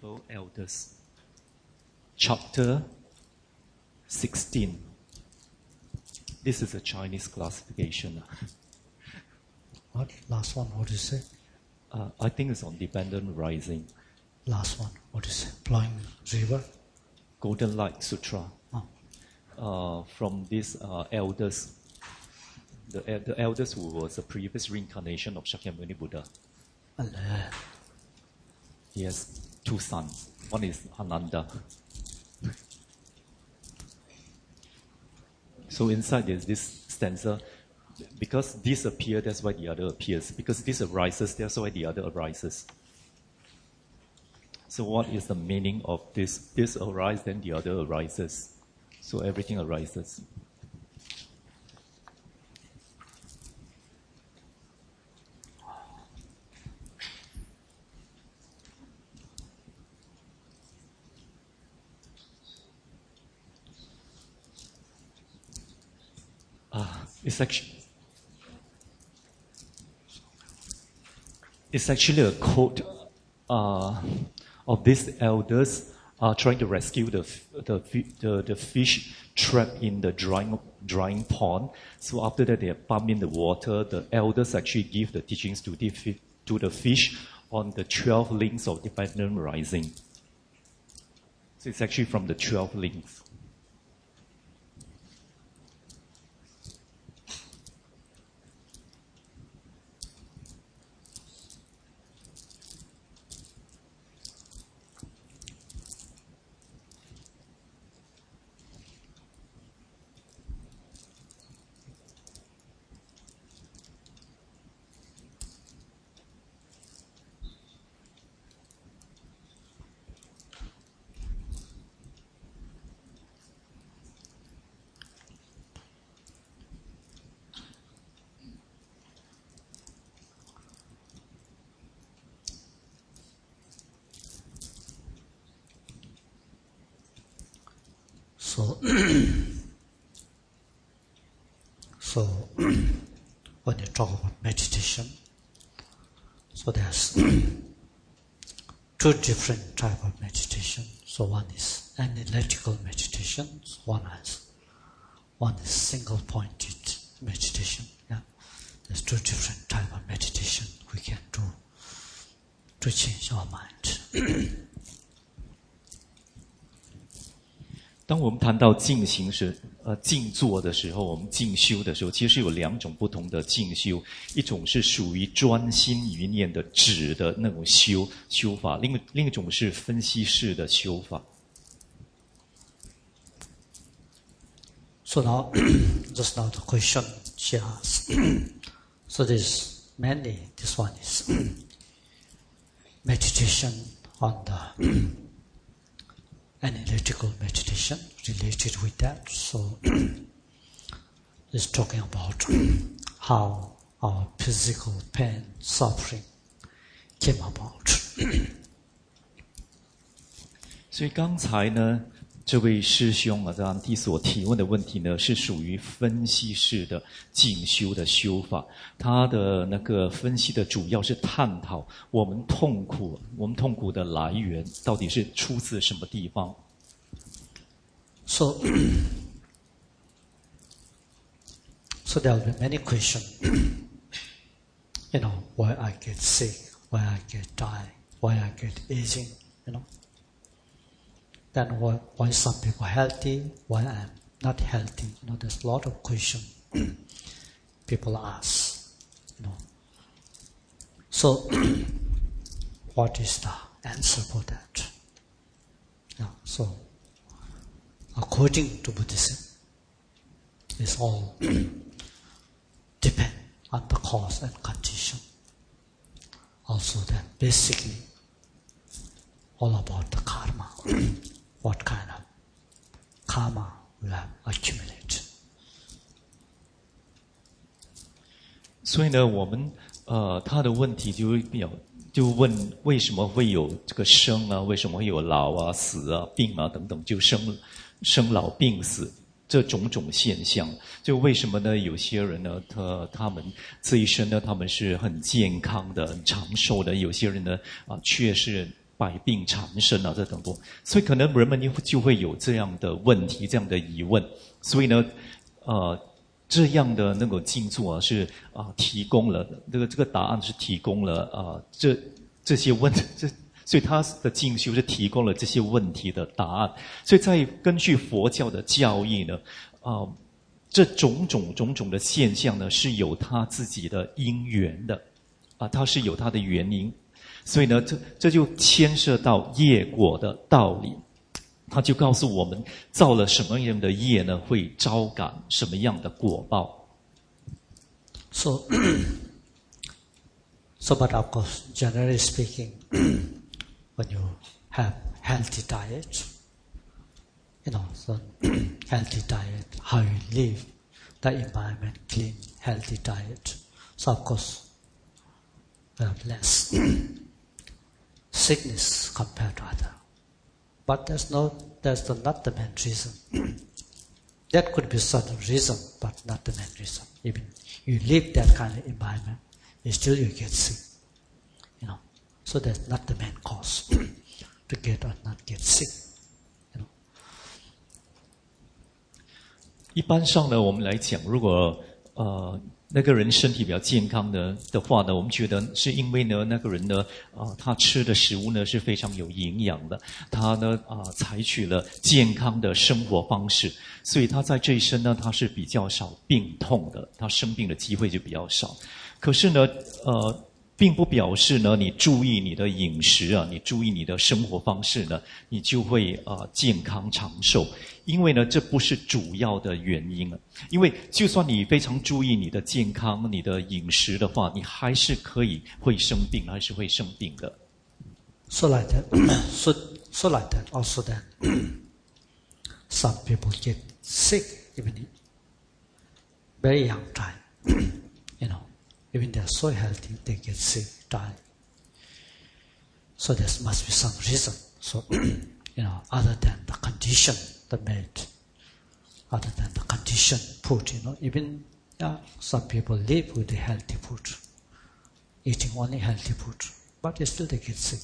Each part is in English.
Venerable Elders, Chapter 16. This is a Chinese classification. What? Last one, what is it? I think it's on dependent rising. Last one, what is it? Flowing river? Golden Light Sutra. From these elders, the elders who was the previous reincarnation of Shakyamuni Buddha. Allah. He has two sons. One is Ananda. So inside there's this stanza, because this appears, that's why the other appears. Because this arises, that's why the other arises. So what is the meaning of this? This arises, then the other arises. So everything arises. It's actually a quote of these elders trying to rescue the fish trapped in the drying pond. So after that, they pump in the water. The elders actually give the teachings to the fish on the 12 links of dependent rising. So it's actually from the 12 links. So when you talk about meditation, so there's two different type of meditation. So one is analytical meditation, one is single pointed meditation. Yeah, there's two different type of meditation we can do to change our mind. 当我们谈到静行时，静坐的时候，我们静修的时候，其实有两种不同的静修，一种是属于专心于念的止的那种修法，另一种是分析式的修法。 So now, just now the question she asked. So this one is meditation on the analytical meditation related with that. So it's talking about how our physical pain, suffering came about. 所以刚才呢，这位师兄这安迪所提问的问题呢，是属于分析式的静修的修法。他的那个分析的主要是探讨我们痛苦的来源到底是出自什么地方。 So there will be many questions. Why I get sick, why I get die, why I get aging, Then why some people are healthy, why I'm not healthy. There's a lot of questions people ask. So what is the answer for that? So according to Buddhism, it's all depend on the cause and condition. Also then basically all about the karma. What kind of karma we have accumulated. 所以呢，我们他的问题就问为什么会有这个生啊，为什么会有老啊、死啊、病啊等等，就生老病死这种现象。就为什么呢？有些人呢，他们这一生呢，他们是很健康的、很长寿的；有些人呢，却是百病缠身啊，这等多，所以可能人们就会有这样的问题，这样的疑问。所以呢，这样的那个静坐啊，是提供了这个答案，是提供了这些问题，所以他的静修是提供了这些问题的答案。所以在根据佛教的教义呢，这种种的现象呢，是有它自己的因缘的，它是有它的原因。所以呢，这就牵涉到业果的道理。他就告诉我们，造了什么样的业呢，会招感什么样的果报。 So, but of course, generally speaking, when you have healthy diet, so healthy diet, how you live, the environment, clean, healthy diet. So of course, we have less sickness compared to other. But that's not the main reason. That could be certain reason, but not the main reason. Even you live that kind of environment, still you get sick. So that's not the main cause to get or not get sick. 一般上呢，我们来讲，如果那个人身体比较健康的话呢，我们觉得是因为呢，那个人呢，他吃的食物呢是非常有营养的，他呢采取了健康的生活方式，所以他在这一生呢，他是比较少病痛的，他生病的机会就比较少。可是呢，并不表示呢，你注意你的饮食啊，你注意你的生活方式呢，你就会健康长寿。因为呢，这不是主要的原因啊。因为就算你非常注意你的健康、你的饮食的话，你还是会生病，还是会生病的。 So like that, so like that. Also, that some people get sick even in very young time. Even they are so healthy, they get sick, die. So there must be some reason. So, other than the condition that made, other than the condition put, even some people live with the healthy food, eating only healthy food, but still they get sick.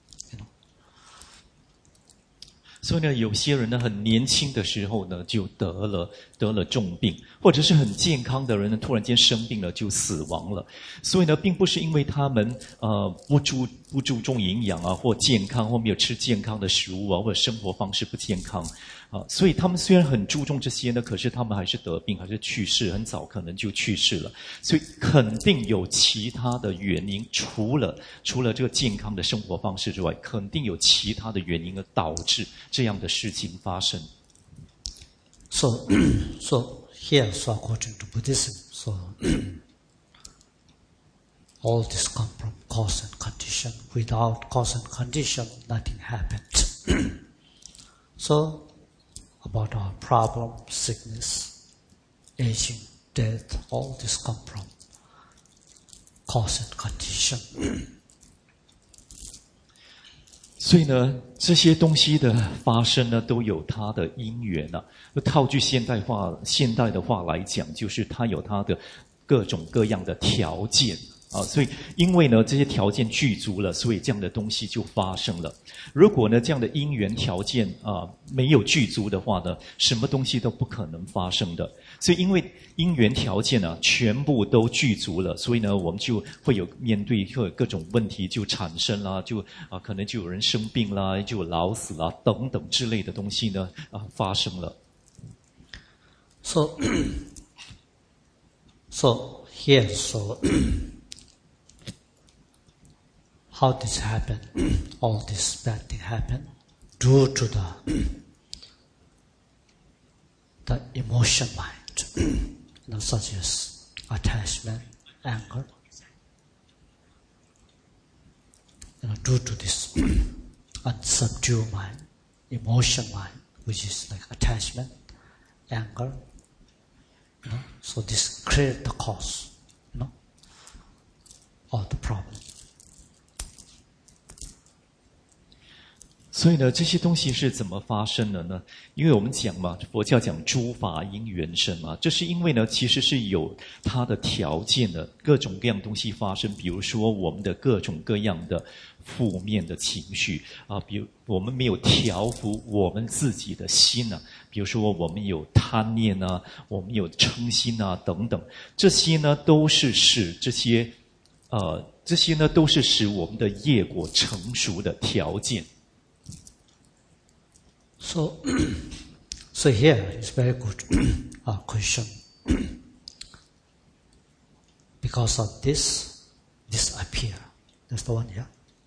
所以呢，有些人呢，很年轻的时候呢，就得了重病，或者是很健康的人呢，突然间生病了就死亡了。所以呢，并不是因为他们不注重营养啊，或健康，或没有吃健康的食物啊，或者生活方式不健康所以他们虽然很注重这些呢，可是他们还是得病，还是去世，很早可能就去世了。所以肯定有其他的原因，除了这个健康的生活方式之外，肯定有其他的原因而导致这样的事情发生。 So here, so according to Buddhism, so all this come from cause and condition. Without cause and condition, nothing happens. So, about our problem, sickness, aging, death, all this come from cause and condition. 所以呢，这些东西的发生呢，都有它的因缘啊。套句现代的话来讲，就是它有它的各种各样的条件所以因为呢这些条件具足了，所以这样的东西就发生了。如果呢这样的因缘条件没有具足的话呢，什么东西都不可能发生的。所以因为因缘条件全部都具足了，所以呢我们就会面对各种问题就产生啦，就可能就有人生病啦，就有老死啦等等之类的东西呢发生了。 So here, how this happen? All this bad thing happen due to the emotion mind, such as attachment, anger. Due to this unsubdued mind, emotion mind, which is like attachment, anger. So this create the cause, of the problem. 所以呢，这些东西是怎么发生的呢？因为我们讲嘛，佛教讲诸法因缘生嘛，这是因为呢，其实是有它的条件的，各种各样东西发生。比如说我们的各种各样的负面的情绪啊，比如我们没有调伏我们自己的心啊，比如说我们有贪念啊，我们有嗔心啊等等，这些呢都是使都是使我们的业果成熟的条件。 So here is very good question. Because of this appear. That's the one here.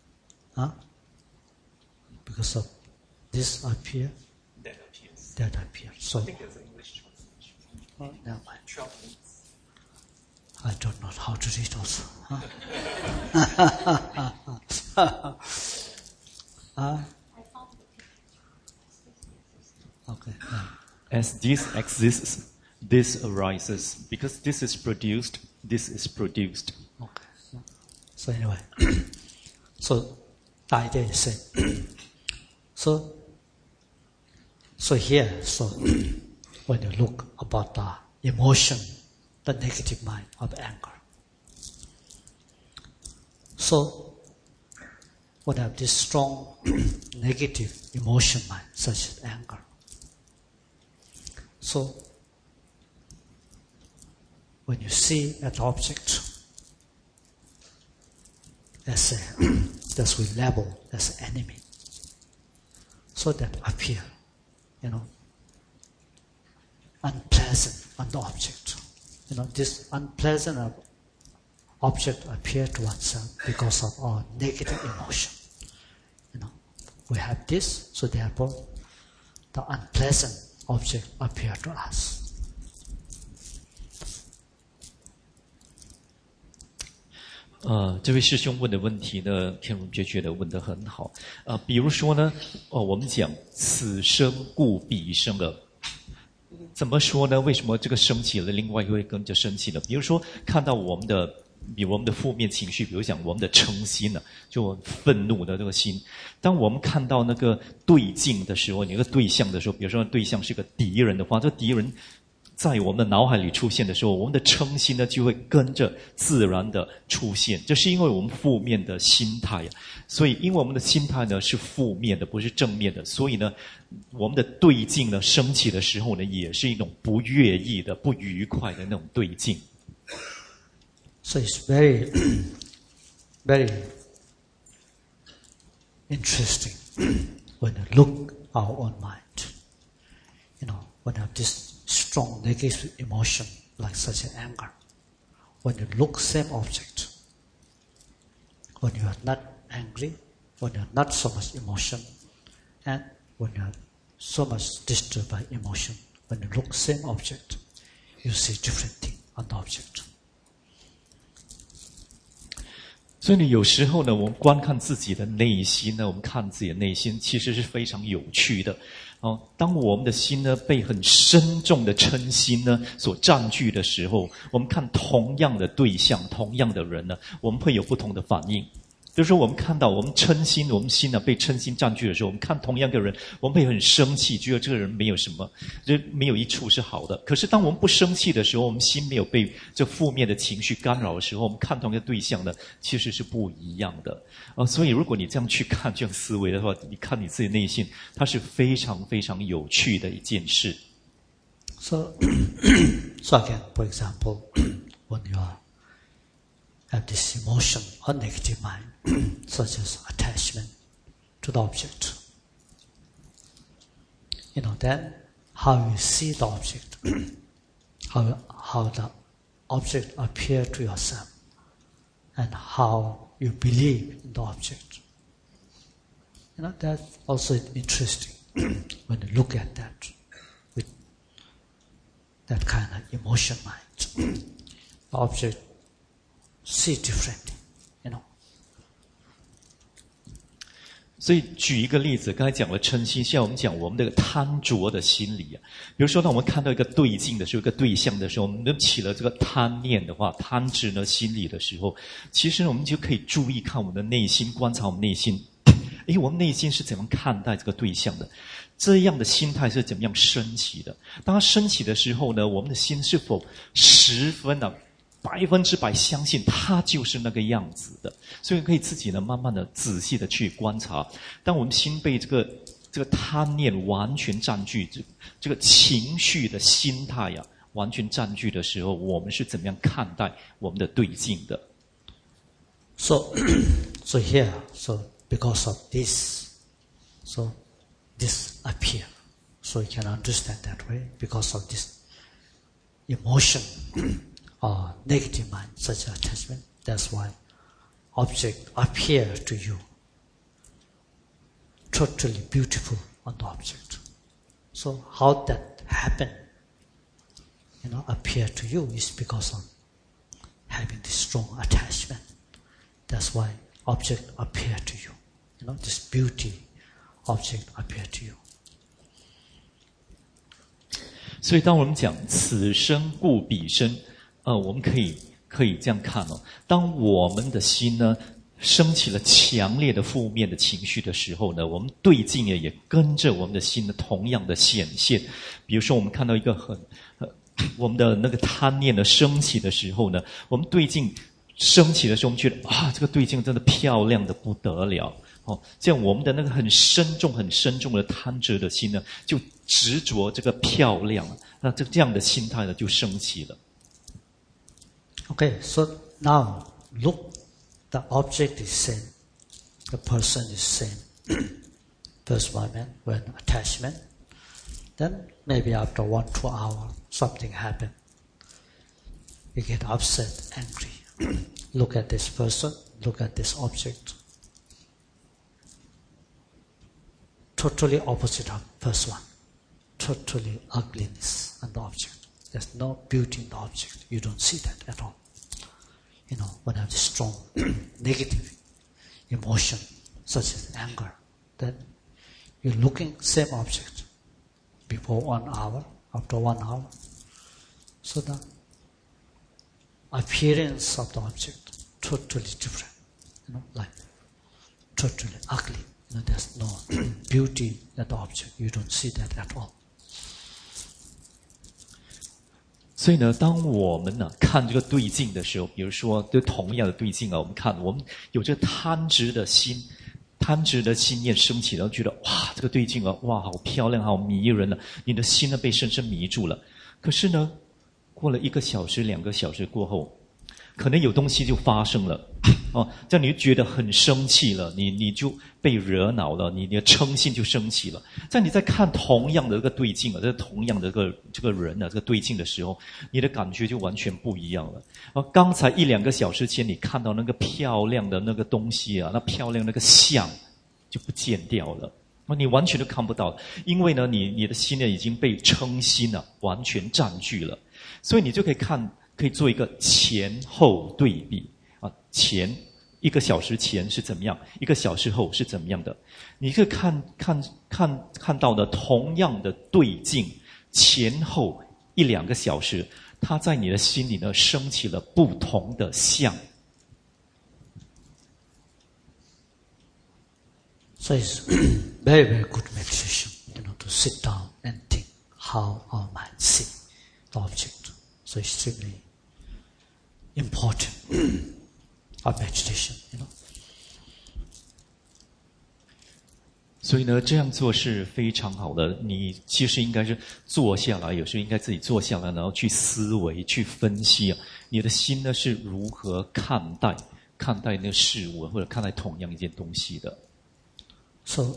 Because of this appear, that appears. So, I think there's an English translation. Never mind. I don't know how to read also. Okay. As this exists, this arises. Because this is produced, this is produced. Okay. So anyway, so the idea is same. So here, when you look about the emotion, the negative mind of anger. So when I have this strong negative emotion mind, such as anger. So when you see an object that we label as enemy, so that appear, unpleasant on the object. This unpleasant object appear to oneself because of our negative emotion. We have this, so therefore the unpleasant object appear to us. 这位师兄问的问题呢，天龙觉得问得很好。比如说呢，我们讲此生故彼生了，怎么说呢？为什么这个升起了，另外一个会跟着升起了？比如说看到我们的负面情绪，比如讲我们的嗔心呢，就愤怒的这个心。当我们看到那个对境的时候，那个对象的时候，比如说对象是个敌人的话，这个敌人在我们的脑海里出现的时候，我们的嗔心呢就会跟着自然的出现。这是因为我们负面的心态所以因为我们的心态呢是负面的，不是正面的，所以呢我们的对境呢升起的时候呢，也是一种不悦意的、不愉快的那种对境。 So it's very, very interesting when you look our own mind. When you have this strong negative emotion like such as anger, when you look same object, when you are not angry, when you are not so much emotion, and when you are so much disturbed by emotion, when you look same object, you see different thing on the object. 所以呢，有时候呢，我们观看自己的内心呢，我们看自己的内心，其实是非常有趣的。当我们的心呢被很深重的嗔心呢所占据的时候，我们看同样的对象、同样的人呢，我们会有不同的反应。就是说我们看到我们嗔心，我们心呢被嗔心占据的时候，我们看同样的人，我们会很生气，觉得这个人没有什么，就没有一处是好的。可是当我们不生气的时候，我们心没有被这负面的情绪干扰的时候，我们看同一个对象呢，其实是不一样的。所以如果你这样去看、这样思维的话，你看你自己内心，它是非常非常有趣的一件事。 So again, for example, when you have this emotion or negative mind, such as attachment to the object, then how you see the object, how the object appear to yourself, and how you believe in the object. That's also interesting when you look at that with that kind of emotion mind. The object see differently, 所以举一个例子，刚才讲了嗔心，现在我们讲我们的贪着的心理比如说当我们看到一个对境的时候，一个对象的时候，我们起了这个贪念的话，贪执呢心理的时候，其实我们就可以注意看我们的内心，观察我们内心诶，我们内心是怎么看待这个对象的？这样的心态是怎么样升起的？当它升起的时候呢，我们的心是否十分的100%相信它就是那个样子的？所以可以自己呢，慢慢的、仔细的去观察。当我们心被这个贪念完全占据，这个情绪的心态呀，完全占据的时候，我们是怎么样看待我们的对境的？ So here, because of this, this appear. So you can understand that way. Because of this emotion or negative mind, such attachment, that's why object appear to you totally beautiful on the object. So how that happen, appear to you is because of having this strong attachment. That's why object appear to you. This beauty object appear to you. 所以当我们讲此生故彼生，我们可以这样看哦。当我们的心呢升起了强烈的负面的情绪的时候呢，我们对境也跟着我们的心呢同样的显现。比如说我们看到一个我们的那个贪念的升起的时候呢，我们对境升起的时候，我们觉得这个对境真的漂亮的不得了。这样我们的那个很深重的贪执的心呢，就执着这个漂亮，那这样的心态呢就升起了。 Okay, so now look, the object is same, the person is same. First moment when attachment, then maybe after 1-2 hours something happened. You get upset, angry. Look at this person, look at this object. Totally opposite of first one. Totally ugliness in the object. There's no beauty in the object. You don't see that at all. When I have this strong negative emotion, such as anger, then you're looking same object before 1 hour, after 1 hour. So the appearance of the object totally different. Like totally ugly. There's no beauty in the object. You don't see that at all. 所以呢，当我们呢看这个对境的时候，比如说对同样的对境啊，我们看我们有这贪执的心念升起，然后觉得这个对境啊，好漂亮，好迷人了，你的心呢被深深迷住了。可是呢，过了1个小时、2个小时过后，可能有东西就发生了，这样你就觉得很生气了，你就被惹恼了，你的嗔心就升起了。在你在看同样的这个对境这同样的这个人这个对境的时候，你的感觉就完全不一样了。刚才1-2个小时前你看到那个漂亮的那个东西那漂亮那个像就不见掉了，你完全都看不到，因为呢你的心呢已经被嗔心完全占据了，所以你就可以做一个前后对比前1个小时前是怎么样，1个小时后是怎么样的。你可以看到的同样的对境，前后1-2个小时，它在你的心里呢升起了不同的相。 So it's very, very good meditation, to sit down and think how our mind see the object. So extremely important of meditation, 所以呢，这样做是非常好的。你其实应该是坐下来，有时候应该自己坐下来，然后去思维、去分析你的心呢是如何看待那个事物，或者看待同样一件东西的。 So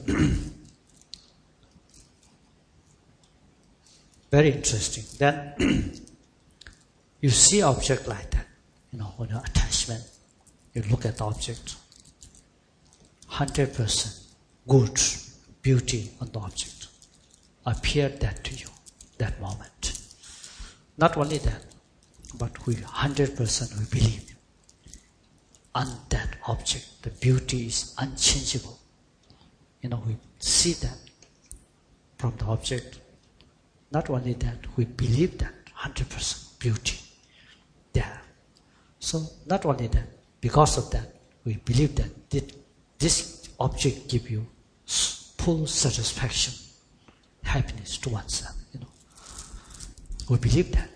very interesting. Then you see object like that, when your attachment, you look at the object, 100% good beauty on the object appear that to you, that moment. Not only that, but we 100% we believe on that object, the beauty is unchangeable. We see that from the object. Not only that, we believe that 100% beauty there. So not only that, because of that, we believe that this object give you full satisfaction, happiness to oneself. We believe that.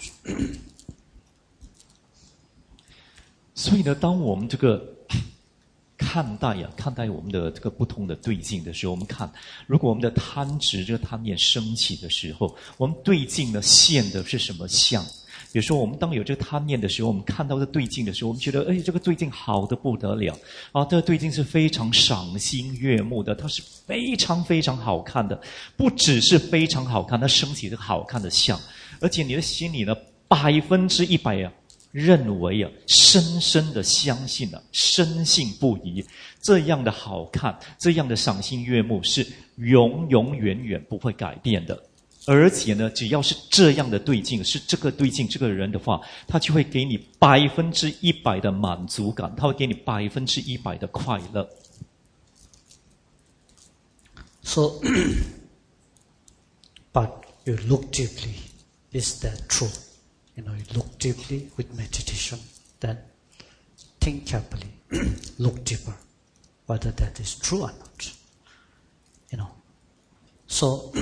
所以呢，当我们这个看待我们的这个不同的对境的时候，我们看，如果我们的贪执这个贪念升起的时候，我们对境呢现的是什么相？比如说，我们当有这个贪念的时候，我们看到这对境的时候，我们觉得，这个对境好得不得了啊！这个对境是非常赏心悦目的，它是非常非常好看的，不只是非常好看，它升起这个好看的相，而且你的心里呢100%认为深深的相信深信不疑，这样的好看，这样的赏心悦目是永永远远不会改变的。而且呢，只要是这样的对境，是这个对境这个人的话，他就会给你100%的满足感，他会给你100%的快乐。 So, but you look deeply, is that true? You look deeply with meditation, then think carefully, look deeper, whether that is true or not. So,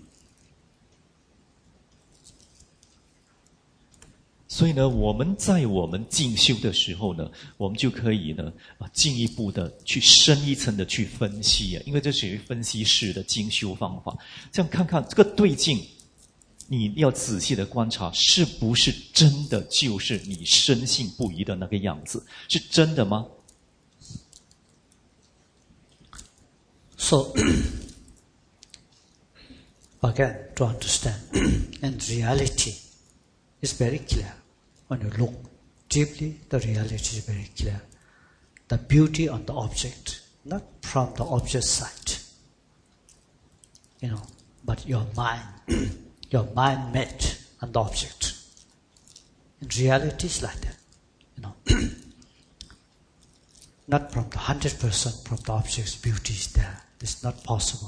所以呢，我们在我们进修的时候呢，我们就可以呢进一步的去深一层的去分析因为这属于分析式的精修方法。这样看看这个对境，你要仔细的观察，是不是真的就是你深信不疑的那个样子？是真的吗？ So, again, to understand, in reality, is very clear. When you look deeply, the reality is very clear. The beauty on the object, not from the object side. But your mind met on the object. In reality, it's like that. Not from the 100% from the object's beauty is there. It's not possible.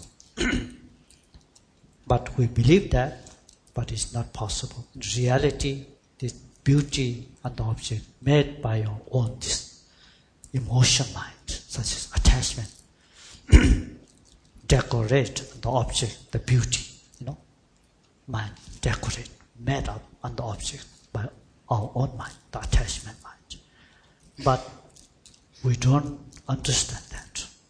But we believe that, but it's not possible. In reality, this beauty and the object made by your own this emotion mind, such as attachment, decorate the object, the beauty, mind decorate, made up on the object by our own mind, the attachment mind. But we don't understand that.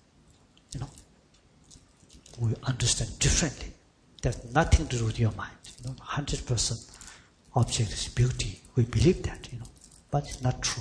We understand differently. There's nothing to do with your mind. 100% object is beauty. We believe that, but it's not true.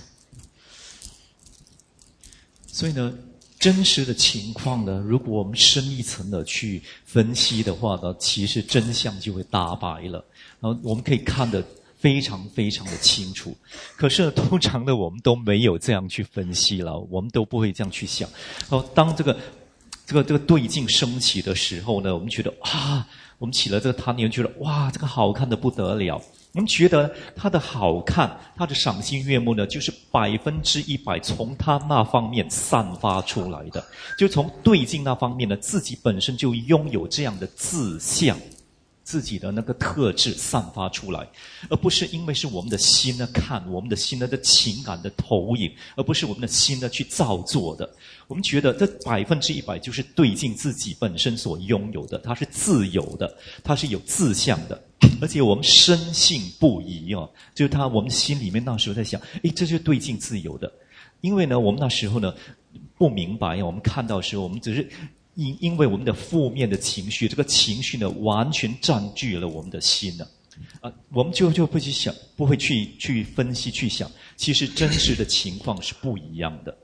所以呢，真实的情况呢，如果我们深一层的去分析的话呢，其实真相就会大白了。然后我们可以看得非常非常的清楚。可是呢，通常呢，我们都没有这样去分析了，我们都不会这样去想。然后当这个对境升起的时候呢，我们觉得我们起了这个贪念，觉得哇，这个好看的不得了。我们觉得它的好看，它的赏心悦目呢，就是100%从它那方面散发出来的，就从对境那方面呢，自己本身就拥有这样的自相，自己的那个特质散发出来，而不是因为是我们的心呢看，我们的心呢的情感的投影，而不是我们的心呢去造作的。我们觉得这100%就是对境自己本身所拥有的，它是自由的，它是有自相的，而且我们深信不疑就是我们心里面那时候在想，这就是对境自由的。因为呢，我们那时候呢不明白我们看到的时候，我们只是因为我们的负面的情绪，这个情绪呢完全占据了我们的心了。我们就不去想，不会去分析去想，其实真实的情况是不一样的。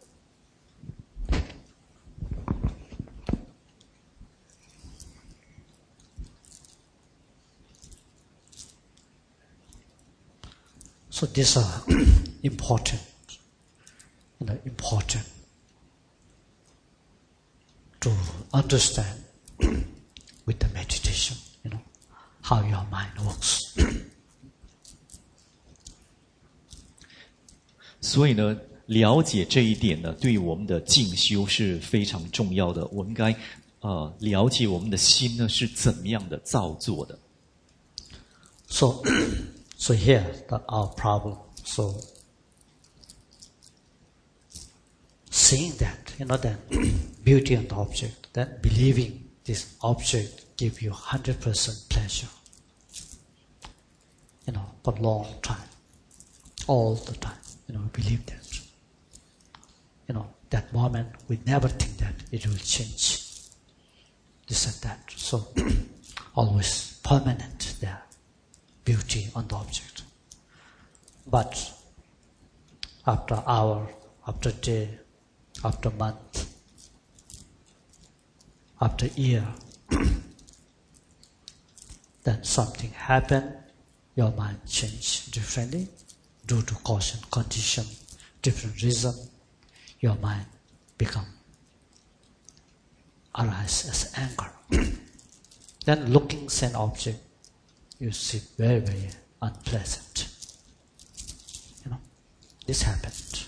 So these are important, important to understand with the meditation, how your mind works. 所以呢，了解这一点呢，对于我们的进修是非常重要的。我们应该了解我们的心呢是怎么样的造作的。 So here, that our problem. So seeing that, that beauty on the object, then believing this object give you 100% pleasure. For long time, all the time, believe that. That moment we never think that it will change. This and that. So always permanent there, beauty on the object. But after hour, after day, after month, after year, then something happened, your mind changed differently due to cause and condition, different reason. Your mind arise as anger. Then looking same object, you see very, very unpleasant. This happened.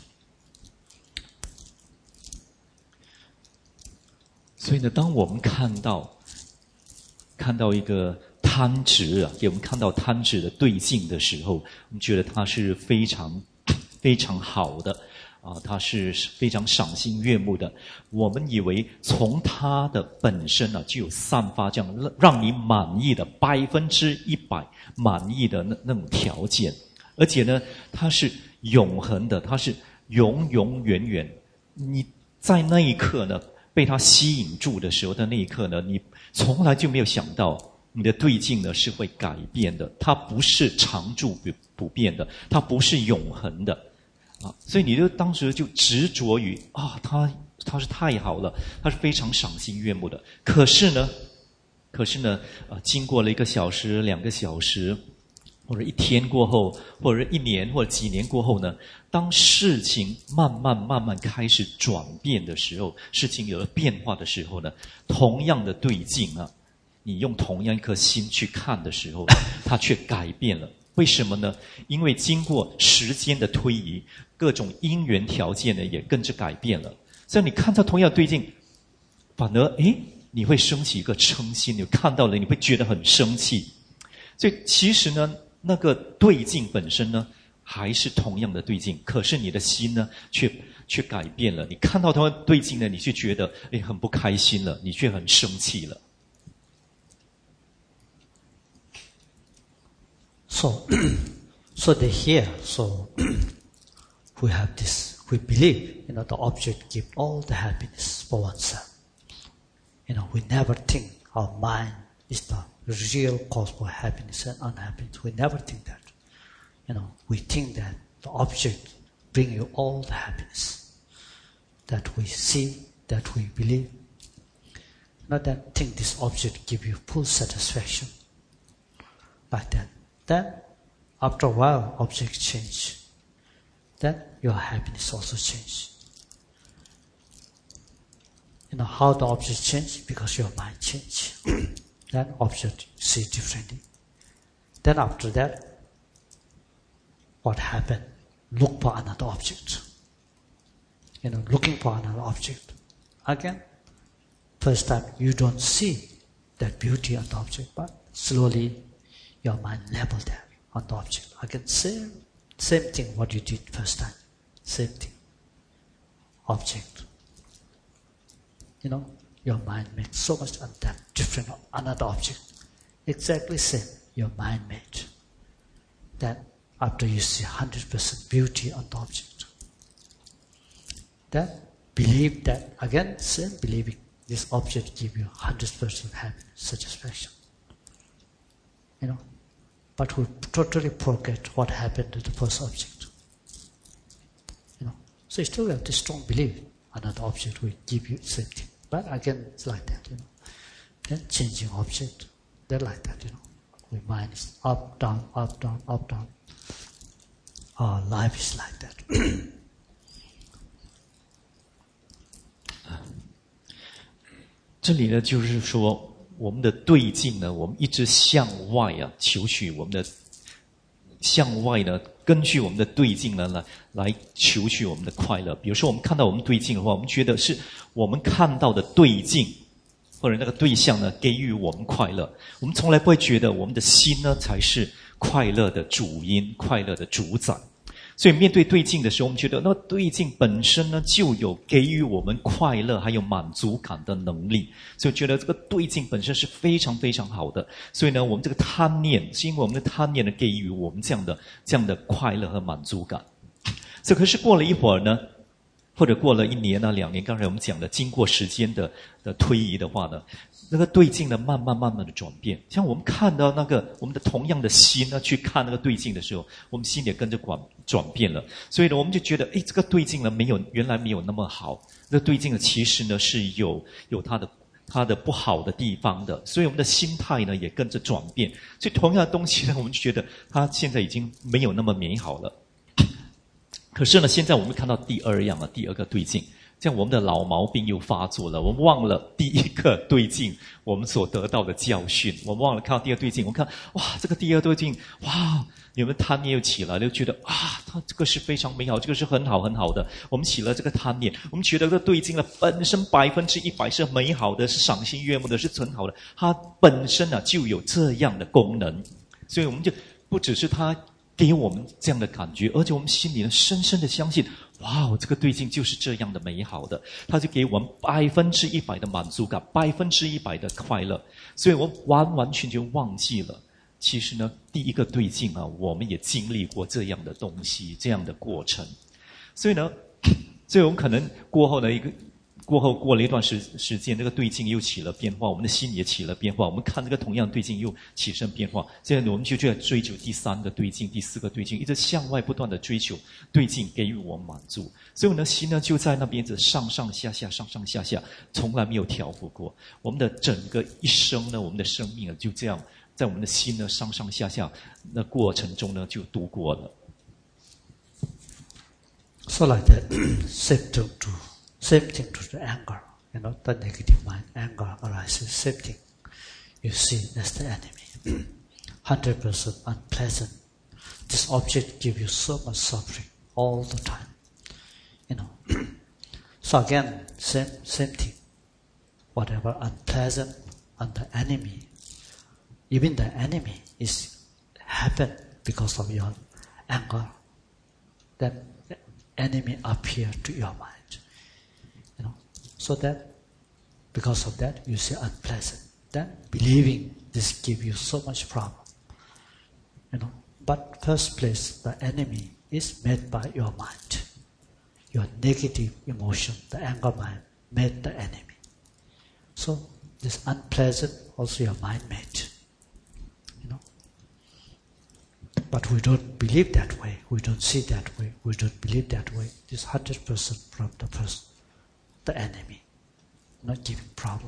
所以呢，当我们看到一个贪执啊，给我们看到贪执的对境的时候，我们觉得它是非常非常好的。它是非常赏心悦目的。我们以为从它的本身呢，就有散发这样让你满意的100%满意的那种条件，而且呢，它是永恒的，它是永永远远。你在那一刻呢，被它吸引住的时候的那一刻呢，你从来就没有想到你的对境呢是会改变的，它不是常驻不变的，它不是永恒的。所以你就当时就执着于它是太好了，它是非常赏心悦目的。可是呢，经过了1个小时、2个小时，或者1天过后，或者1年或者几年过后呢，当事情慢慢开始转变的时候，事情有了变化的时候呢，同样的对境啊，你用同样一颗心去看的时候，它却改变了。为什么呢？因为经过时间的推移，各种因缘条件呢也跟着改变了。所以你看到同样对境，反而你会升起一个嗔心，你看到了你会觉得很生气。所以其实呢，那个对境本身呢还是同样的对境，可是你的心呢却改变了。你看到同样对境呢，你就觉得很不开心了，你却很生气了。 So they hear. So we have this. We believe, the object gives all the happiness for oneself. We never think our mind is the real cause for happiness and unhappiness. We never think that. We think that the object brings you all the happiness that we see, that we believe. Not that think this object gives you full satisfaction. Like that. Then, after a while, object change. Then your happiness also change. How the object change? Because your mind change. Then object see differently. Then after that, what happened? Look for another object. Looking for another object. Again, first time you don't see that beauty on the object, but slowly your mind level there on the object. Again, same thing what you did first time. Same thing. Object. Your mind makes so much of that different another object. Exactly same your mind made. Then after you see 100% beauty on the object, then believe that again same believing this object give you 100% happiness, satisfaction. But we totally forget what happened to the first object. So you still have this strong belief another object will give you same thing. But again, it's like that, Then changing object, they're like that, We mind is up, down, up, down, up, down. Our life is like that. 这里呢，就是说。我们的对境呢，我们一直向外求取我们的向外呢，根据我们的对境呢来求取我们的快乐。比如说我们看到我们对境的话，我们觉得是我们看到的对境或者那个对象呢给予我们快乐，我们从来不会觉得我们的心呢才是快乐的主因，快乐的主宰。 所以面对对境的时候，我们觉得那对境本身呢就有给予我们快乐还有满足感的能力，所以觉得这个对境本身是非常非常好的。所以呢，我们这个贪念是因为我们的贪念呢给予我们这样的快乐和满足感。这可是过了一会儿呢，或者过了1年啊2年，刚才我们讲的经过时间的推移的话呢，那个对境呢慢慢的转变。像我们看到那个我们的同样的心呢去看那个对境的时候，我们心也跟着转变了。所以呢，我们就觉得这个对境呢原来没有那么好，这个对境呢其实呢是有它的不好的地方的，所以我们的心态呢也跟着转变。所以同样的东西呢，我们就觉得它现在已经没有那么美好了。可是呢，现在我们看到第二个对境，这样我们的老毛病又发作了。我们忘了第一个对境我们所得到的教训，我们忘了看到第二对境。我们看这个第二对境，你们贪念又起来了，就觉得它这个是非常美好，这个是很好很好的。我们起了这个贪念，我们觉得这个对境呢本身100%是美好的，是赏心悦目的，是很好的，它本身就有这样的功能。所以我们就不只是它给我们这样的感觉，而且我们心里呢深深的相信，这个对境就是这样的美好的，它就给我们100%的满足感，100%的快乐。所以我们完完全全忘记了，其实呢第一个对境我们也经历过这样的东西，这样的过程。所以我们可能过后了一段时间，这个对境又起了变化，我们的心也起了变化，我们看这个同样对境又起身变化。现在我们就在追求第3个对境、第4个对境，一直向外不断的追求对境给予我们满足。所以我们的心呢就在那边上上下下，从来没有调伏过。我们的整个一生呢，我们的生命就这样在我们的心呢上上下下的过程中呢就度过了。 So like that, same thing to the anger. The negative mind, anger arises, same thing. You see as the enemy. 100% unpleasant. This object gives you so much suffering all the time. So again, same thing. Whatever unpleasant and the enemy, even the enemy is happen because of your anger. That enemy appear to your mind. So that because of that you see unpleasant. Then believing this give you so much problem. But first place the enemy is made by your mind. Your negative emotion, the anger mind, made the enemy. So this unpleasant also your mind made. But we don't believe that way. We don't see that way. We don't believe that way. This 100% from the person, the enemy, not giving problem.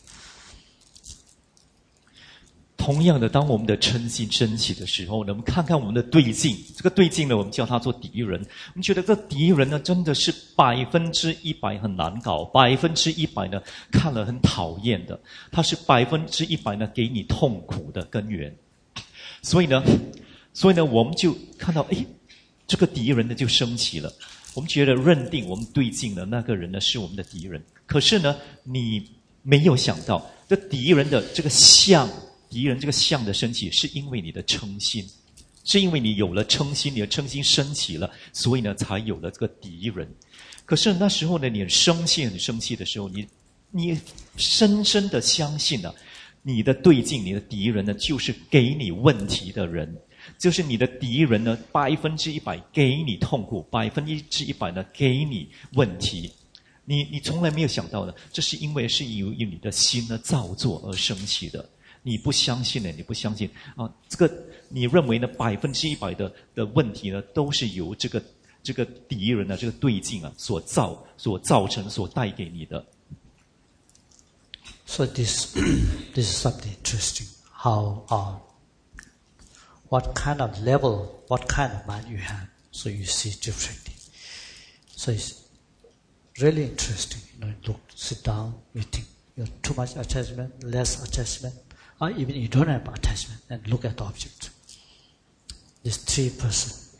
同样的，当我们的嗔心升起的时候呢，我们看看我们的对境，这个对境呢，我们叫它做敌人。我们觉得这敌人呢，真的是100%很难搞，100%呢看了很讨厌的，它是100%呢给你痛苦的根源。所以呢，我们就看到，这个敌人呢就升起了。我们觉得认定我们对境的那个人呢是我们的敌人，可是呢，你没有想到，这敌人的这个相的升起，是因为你的嗔心，是因为你有了嗔心，你的嗔心升起了，所以呢才有了这个敌人。可是那时候呢，你很生气的时候，你深深的相信你的对境，你的敌人呢，就是给你问题的人。就是你的敌人呢，100%给你痛苦，100%呢给你问题。你从来没有想到的，这是因为由你的心呢造作而生起的。你不相信这个你认为呢100%的问题呢，都是由这个敌人这个对境所造成所带给你的。 So this is something interesting. How what kind of level, what kind of mind you have, so you see differently. So it's really interesting. Look, sit down, you think you have too much attachment, less attachment, or even you don't have attachment, and look at the object. These 3 persons,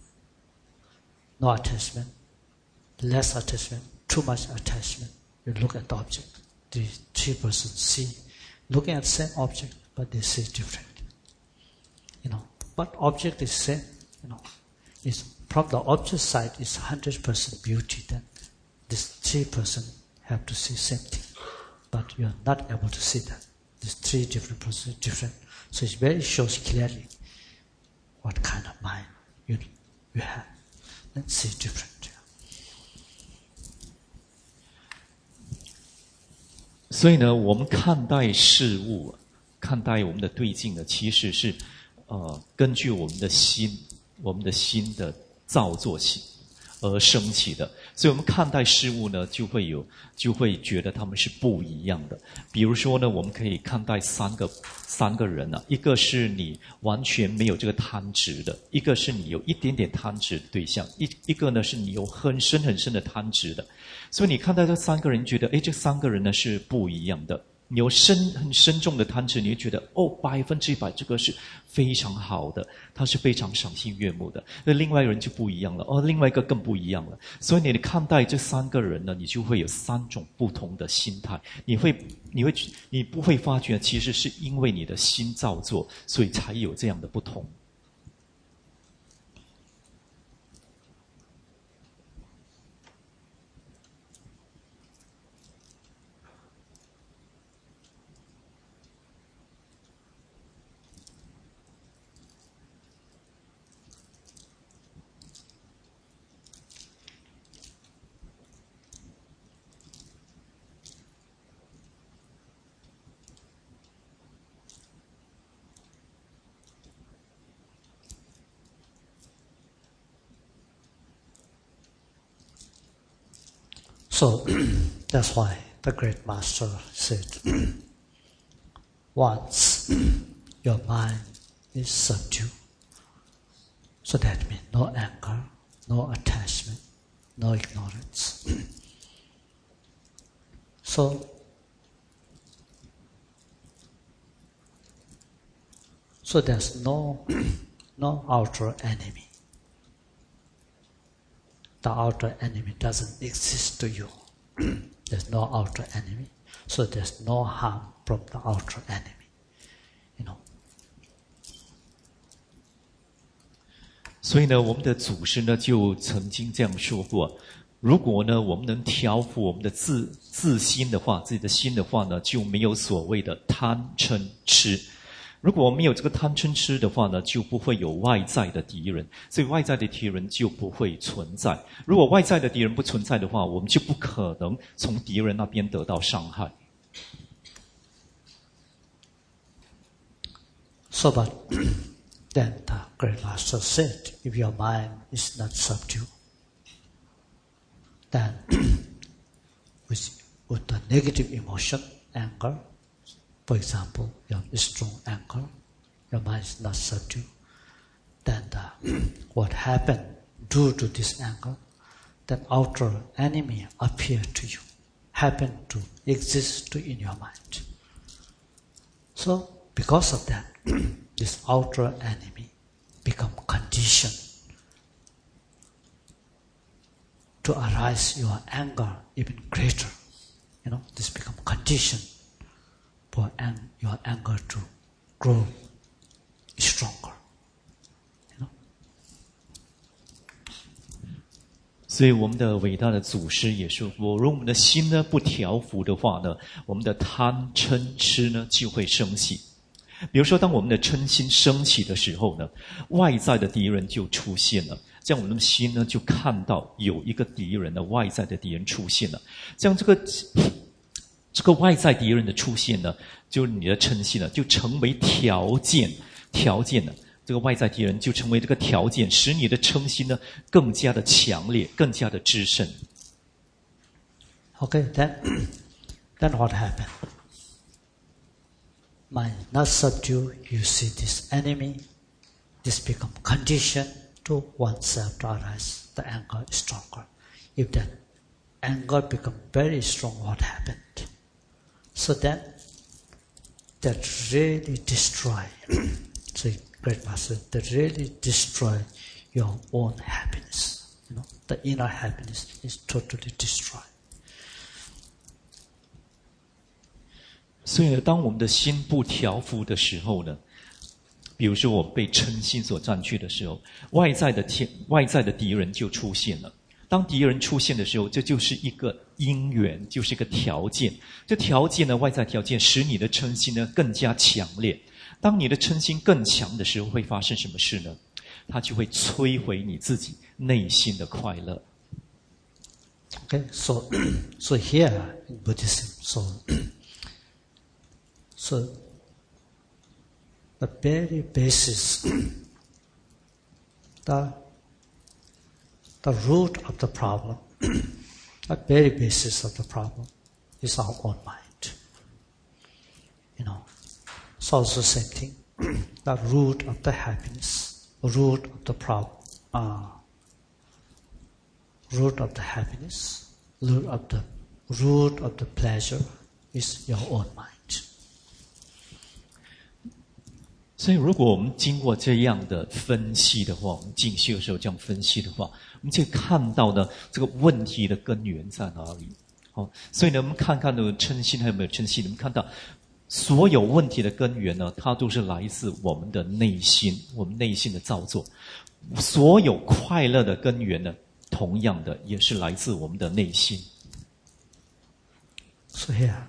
no attachment, less attachment, too much attachment. You look at the object. These 3 persons see, looking at the same object, but they see different. But object is same, is from the object side is 100% beauty, then this 3% have to see same thing. But you are not able to see that. These three different processes different. So it very shows clearly what kind of mind you have. Then see different. 所以呢，我们看待事物，看待我们的对境呢，其实是根据我们的心的造作起而升起的。所以我们看待事物呢，就会觉得他们是不一样的。比如说呢，我们可以看待三个人啊，一个是你完全没有这个贪执的，一个是你有一点点贪执的对象，一个呢是你有很深很深的贪执的。所以你看待这三个人，觉得这三个人呢是不一样的。你有很深重的贪执，你会觉得100%这个是非常好的，他是非常赏心悦目的。那另外一个人就不一样了，另外一个更不一样了。所以你看待这三个人呢，你就会有三种不同的心态。你不会发觉，其实是因为你的心造作，所以才有这样的不同。 So that's why the great master said, once your mind is subdued, so that means no anger, no attachment, no ignorance. So there's no outer enemy. The outer enemy doesn't exist to you. There's no outer enemy. So there's no harm from the outer enemy. You know. 所以呢，我们的祖师呢就曾经这样说过：如果呢我们能调伏我们的自心的话，自己的心的话呢，就没有所谓的贪嗔痴。如果我们没有这个贪嗔痴的话呢，就不会有外在的敌人，所以外在的敌人就不会存在。如果外在的敌人不存在的话，我们就不可能从敌人那边得到伤害。 So, but then the great master said, if your mind is not subdued, then with the negative emotion, anger, for example, you have strong anger, your mind is not subdued, then what happened due to this anger, then outer enemy appear to you, happen to exist in your mind. So, because of that, this outer enemy become conditioned to arise your anger even greater. You know, this become conditioned for your anger to grow stronger. You know? 所以我们的伟大的祖师也说过，如果我们的心呢不调伏的话呢，我们的贪嗔痴呢就会升起。比如说，当我们的嗔心升起的时候呢，外在的敌人就出现了。这样我们的心呢就看到有一个敌人的外在的敌人出现了。这样这个外在敌人的出现呢，就你的嗔心呢就成为条件了。这个外在敌人就成为这个条件，使你的嗔心呢更加的强烈，更加的炽盛。 Okay, then what happened? Mind not subdued, you see this enemy, this become conditioned to oneself to arise, the anger is stronger. If that anger become very strong, what happened? So then, that really destroy, so great master, that really destroy your own happiness. You know, the inner happiness is totally destroyed. 所以呢，当我们的心不调伏的时候呢， 比如说我被嗔心所占据的时候，外在的敌人就出现了。当敌人出现的时候，这就是一个因缘，就是一个条件。这条件呢，外在条件使你的嗔心呢更加强烈。当你的嗔心更强的时候，会发生什么事呢？它就会摧毁你自己内心的快乐。 Okay, so here in Buddhism, so the very basis, the root of the problem, the very basis of the problem is our own mind. So it's the same thing. The root of the happiness, root of the problem, root of the happiness, root of the pleasure is your own mind. 所以如果我们经过这样的分析的话，我们进修的时候这样分析的话，我们就看到呢这个问题的根源在哪里。所以呢我们看看呢嗔心还有没有嗔心，我们看到所有问题的根源呢，它都是来自我们的内心，我们内心的造作。所有快乐的根源呢，同样的也是来自我们的内心。 So here,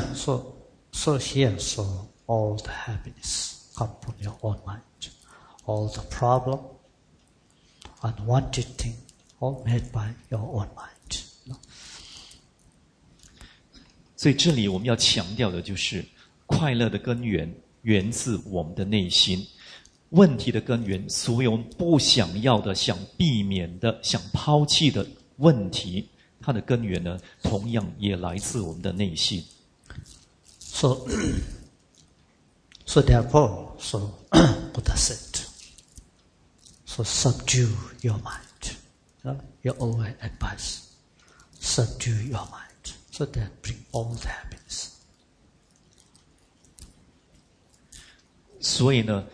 so all the happiness come from your own mind. All the problem, unwanted thing, all made by your own mind. 所以这里我们要强调的就是，快乐的根源源自我们的内心。问题的根源，所有不想要的、想避免的、想抛弃的问题，它的根源呢，同样也来自我们的内心。 So therefore, Buddha said, so subdue your mind. Your own advice, subdue your mind, so that bring all the happiness. 所以呢，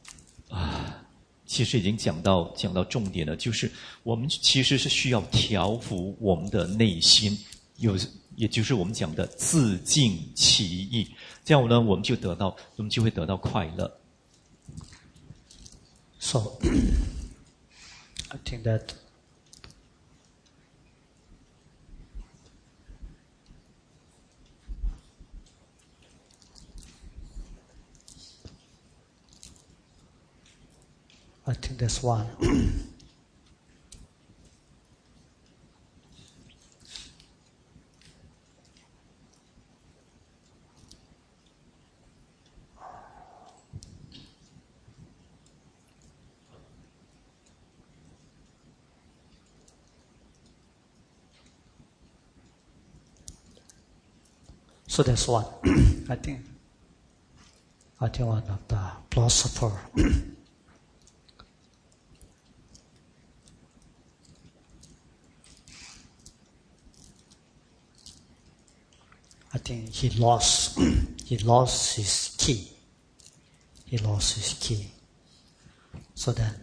其实已经讲到重点了，就是我们其实是需要调伏我们的内心，也就是我们讲的自净其意，这样呢，我们就会得到快乐。 So, I think that that's one. So that's one. I think one of the philosopher I think he lost his key. He lost his key. So then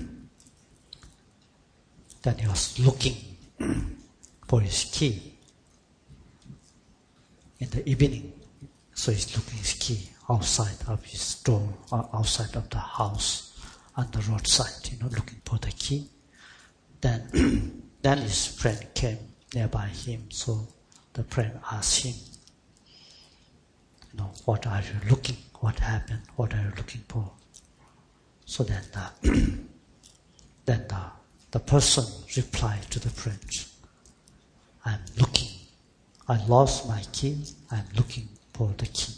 he was looking for his key in the evening. So he's looking his key outside of his door, or outside of the house, on the roadside, looking for the key. Then his friend came nearby him, so the friend asked him, what are you looking? What happened? What are you looking for? So then the person replied to the friend, I'm looking. I lost my key. I'm looking for the key.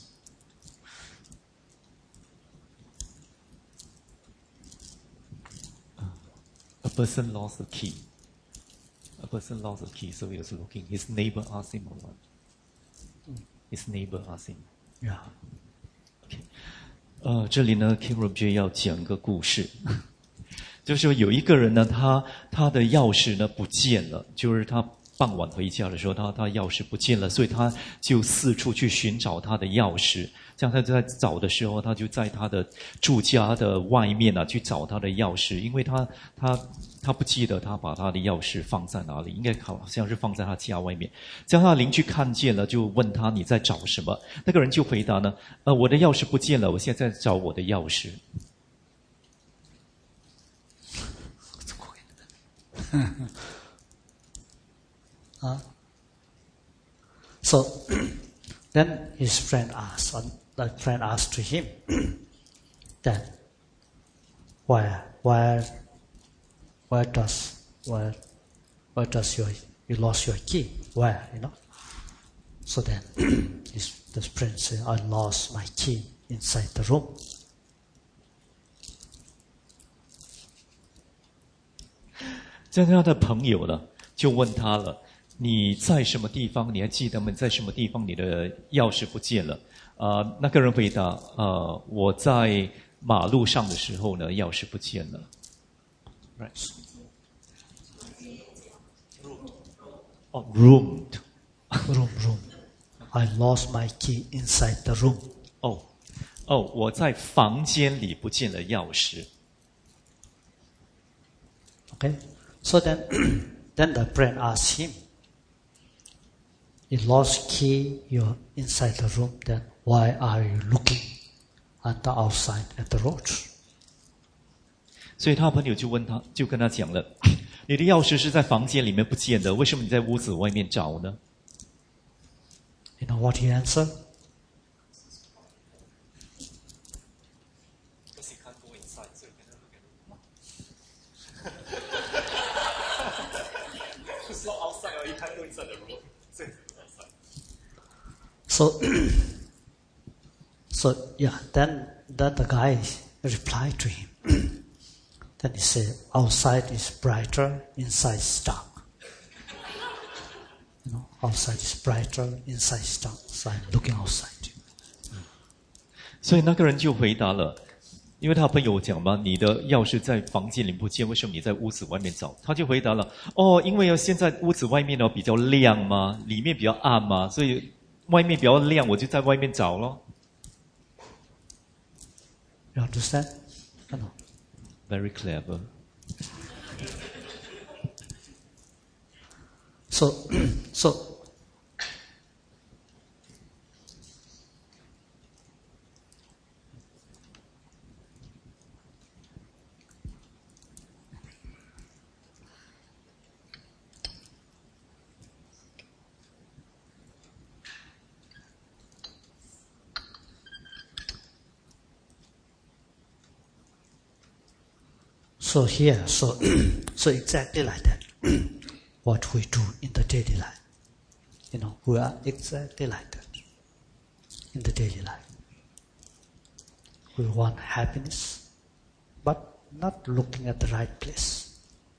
A person lost the key. A person lost the key, so he was looking. His neighbor asked him what? His neighbor asked him. Yeah. Okay. 这里呢 King Rinpoche 要讲一个故事，就是说有一个人呢，他的钥匙呢不见了，就是他傍晚回家的时候，他钥匙不见了，所以他就四处去寻找他的钥匙。这样他在找的时候，他就在他的住家的外面去找他的钥匙，因为他不记得他把他的钥匙放在哪里，应该好像是放在他家外面。这样他的邻居看见了，就问他你在找什么？那个人就回答呢，我的钥匙不见了，我现在在找我的钥匙。 So then his friend asked, that friend asked to him, then where does you lost your key? Where, So then this friend said, I lost my key inside the room. 这样他的朋友呢，就问他了：“你在什么地方？你还记得吗？你在什么地方？你的钥匙不见了？”那个人回答：“我在马路上的时候呢，钥匙不见了。” Right. Oh, roomed. Room. I lost my key inside the room. 我在房间里不见了钥匙。 Okay. So then the friend asked him, you lost key, you're inside the room, then why are you looking at the outside at the road? 所以他朋友就跟他讲了：“你的钥匙是在房间里面不见的，为什么你在屋子外面找呢？” You know what he answered? Because he can't go inside, so he cannot look at it. It's not outside, or he can't go inside the room. So it's outside. So yeah, then the guy replied to him. Then he said, outside is brighter, inside is dark. Outside is brighter, inside is dark. So I'm looking outside. 所以那个人就回答了，因为他朋友讲嘛，你的钥匙在房间里不见，为什么你在屋子外面找？他就回答了，因为现在屋子外面呢比较亮嘛，里面比较暗嘛，所以外面比较亮，我就在外面找咯。 You understand? No. Very clever. So here, so exactly like that, what we do in the daily life. We are exactly like that in the daily life. We want happiness, but not looking at the right place.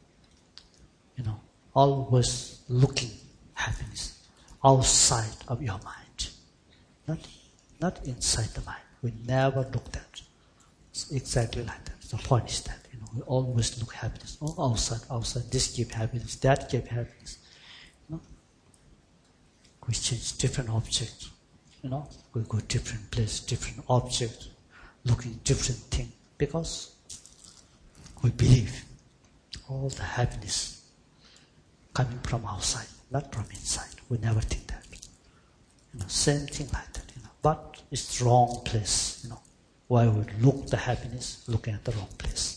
Always looking happiness outside of your mind, not inside the mind. We never look that. It's exactly like that. The point is that we always look happiness. Outside. This give happiness. That give happiness. We change different objects. We go different place, different objects, looking different thing because we believe all the happiness coming from outside, not from inside. We never think that. Same thing like that. But it's wrong place. Why we look the happiness, looking at the wrong place.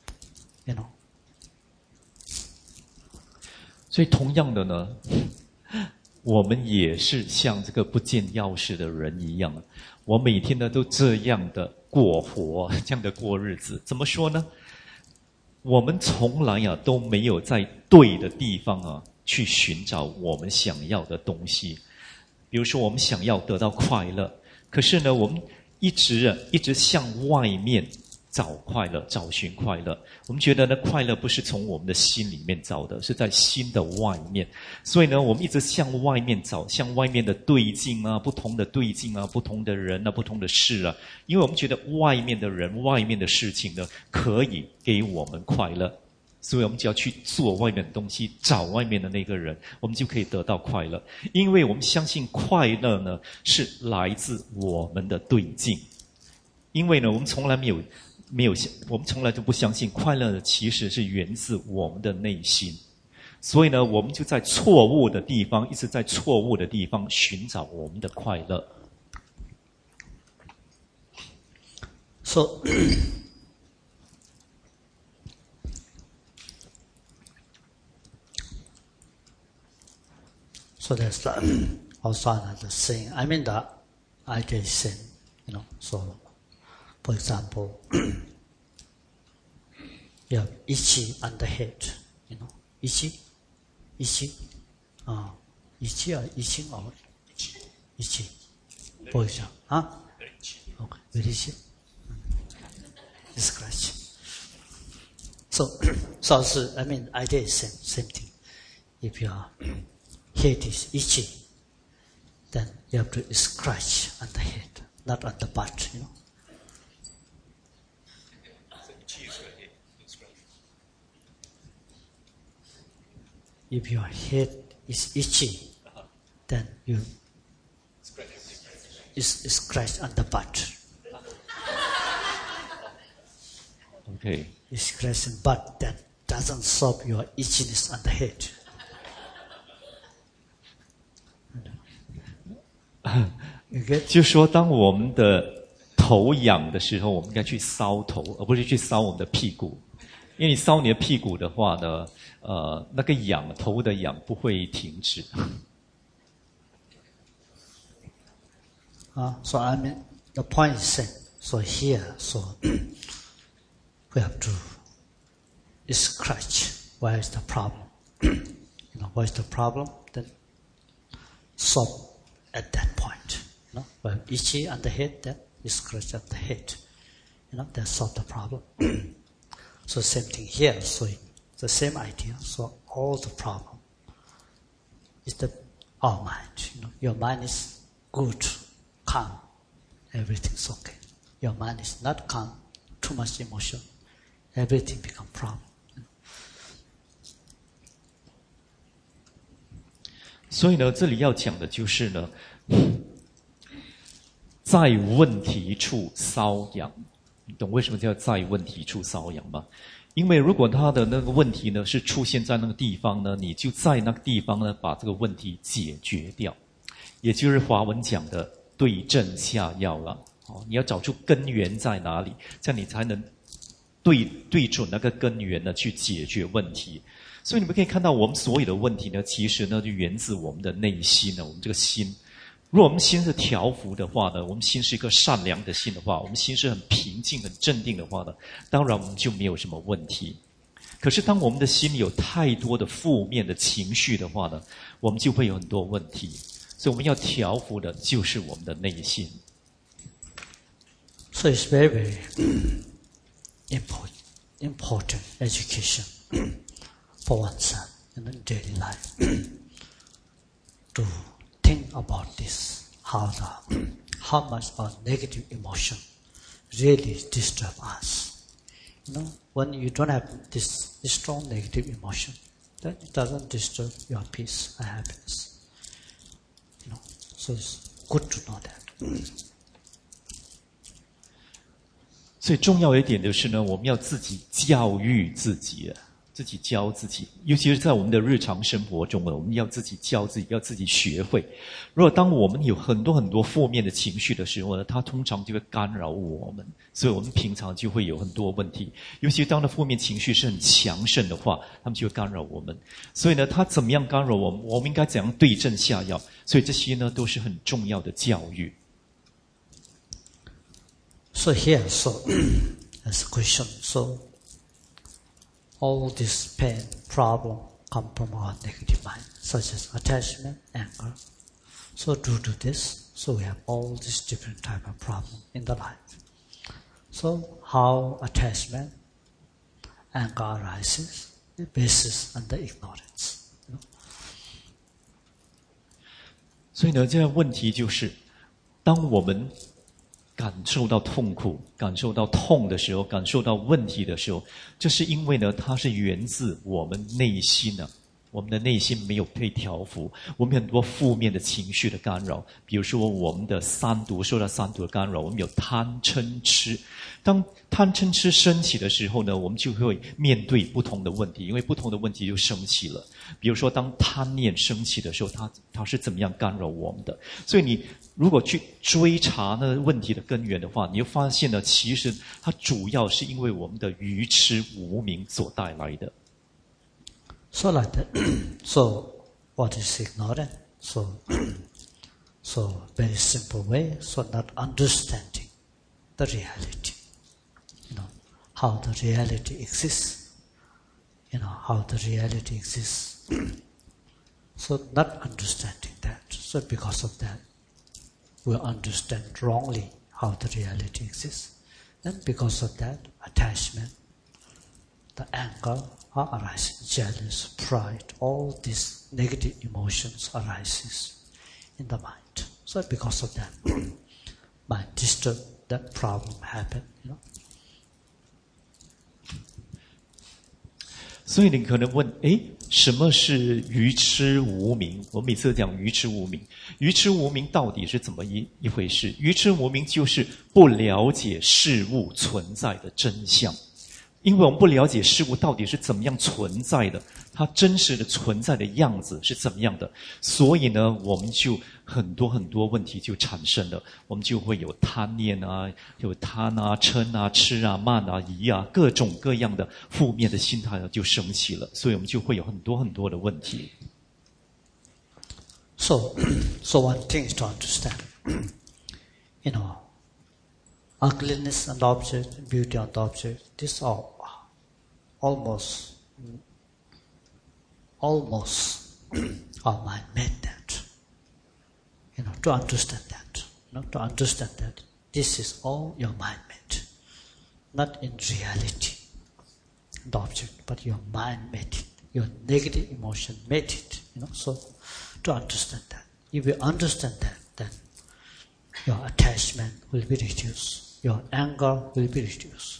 所以同样的呢，我们也是像这个不见钥匙的人一样，我每天呢都这样的过活，这样的过日子。怎么说呢？我们从来都没有在对的地方去寻找我们想要的东西。比如说我们想要得到快乐，可是呢我们一直向外面找快乐，找寻快乐。我们觉得呢，快乐不是从我们的心里面找的，是在心的外面。所以呢，我们一直向外面找，向外面的对境不同的对境不同的人不同的事因为我们觉得外面的人、外面的事情呢，可以给我们快乐。所以我们只要去做外面的东西，找外面的那个人，我们就可以得到快乐。因为我们相信快乐呢，是来自我们的对境。因为呢，我们从来我们从来都不相信快乐其实是源自我们的内心。所以呢，我们就在错误的地方，一直在错误的地方寻找我们的快乐。 So there's also another saying. I mean the idea is same, So, for example, you have itchy on the head, itchy, itchy or itching or itchy. For example, Okay, very itchy. Scratch. So also, idea is same thing. If your head is itchy, then you have to scratch on the head, not on the butt, If your head is itchy, then you scratch on the butt. Okay. You scratch on the butt, that doesn't solve your itchiness on the head. 就说当我们的头痒的时候，我们应该去搔头，而不是去搔我们的屁股。因为你搔你的屁股的话呢，那个痒，头的痒不会停止。 So the point is same. So here, we have to scratch. Where is the problem? What is the problem? Then solve at that point. When itchy on the head, then scratch at the head. That solve the problem. So same thing here. So the same idea. So all the problem is our mind. Your mind is good, calm, everything's okay. Your mind is not calm, too much emotion, everything become problem. 所以呢，这里要讲的就是呢，在问题处搔痒。你懂为什么叫在问题处搔痒吗？因为如果他的那个问题呢是出现在那个地方呢，你就在那个地方呢把这个问题解决掉，也就是华文讲的对症下药了。你要找出根源在哪里，这样你才能对准那个根源呢去解决问题。所以你们可以看到，我们所有的问题呢，其实呢就源自我们的内心呢，我们这个心。如果我们心是调伏的话呢，我们心是一个善良的心的话，我们心是很平静、很镇定的话呢，当然我们就没有什么问题。可是当我们的心里有太多的负面的情绪的话呢，我们就会有很多问题。所以我们要调伏的就是我们的内心。 So it's very, very important education for oneself in daily life to think about this, how much our negative emotion really disturb us. When you don't have this strong negative emotion, then it doesn't disturb your peace and happiness. So it's good to know that. 所以重要一点就是呢，我们要自己教育自己，自己教自己，尤其是在我们的日常生活中呢，我们要自己教自己，要自己学会。如果当我们有很多很多负面的情绪的时候呢，它通常就会干扰我们，所以我们平常就会有很多问题。尤其当的负面情绪是很强盛的话，他们就会干扰我们。所以呢，它怎么样干扰我们？我们应该怎样对症下药？所以这些呢，都是很重要的教育。 So here, as a question, all this pain, problem come from our negative mind, such as attachment, anger. So due to this, we have all these different type of problem in the life. So how attachment, anger arises, is based on the ignorance. 所以呢，这个问题就是，当我们感受到痛苦、感受到痛的时候，感受到问题的时候，这是因为呢，它是源自我们内心的。我们的内心没有被调伏，我们很多负面的情绪的干扰，比如说我们的三毒受到三毒的干扰，我们有贪嗔痴。当贪嗔痴升起的时候呢，我们就会面对不同的问题，因为不同的问题就升起了。比如说当贪念升起的时候，它是怎么样干扰我们的？所以你如果去追查那问题的根源的话，你就发现呢，其实它主要是因为我们的愚痴无明所带来的。 So like that. So what is ignorance? So very simple way, so not understanding the reality. How the reality exists. How the reality exists. So not understanding that. So because of that, we understand wrongly how the reality exists. And because of that, attachment, the anger are arising, jealous, pride, all these negative emotions arises in the mind. So because of that, mind disturbed, that problem happen. 所以你可能问，什么是愚痴无明？我每次都讲愚痴无明。愚痴无明到底是怎么一回事？愚痴无明就是不了解事物存在的真相。因为我们不了解事物到底是怎么样存在的，它真实的存在的样子是怎么样的，所以呢，我们就很多问题就产生了，我们就会有贪念啊，有贪啊、嗔啊、痴啊、慢啊、疑啊，各种各样的负面的心态就升起了，所以我们就会有很多的问题。 So one thing is to understand, ugliness and object, beauty and object, these are almost our mind made that. To understand that, to understand that this is all your mind made, not in reality, the object, but your mind made it. Your negative emotion made it. So to understand that, if you understand that, then your attachment will be reduced, your anger will be reduced.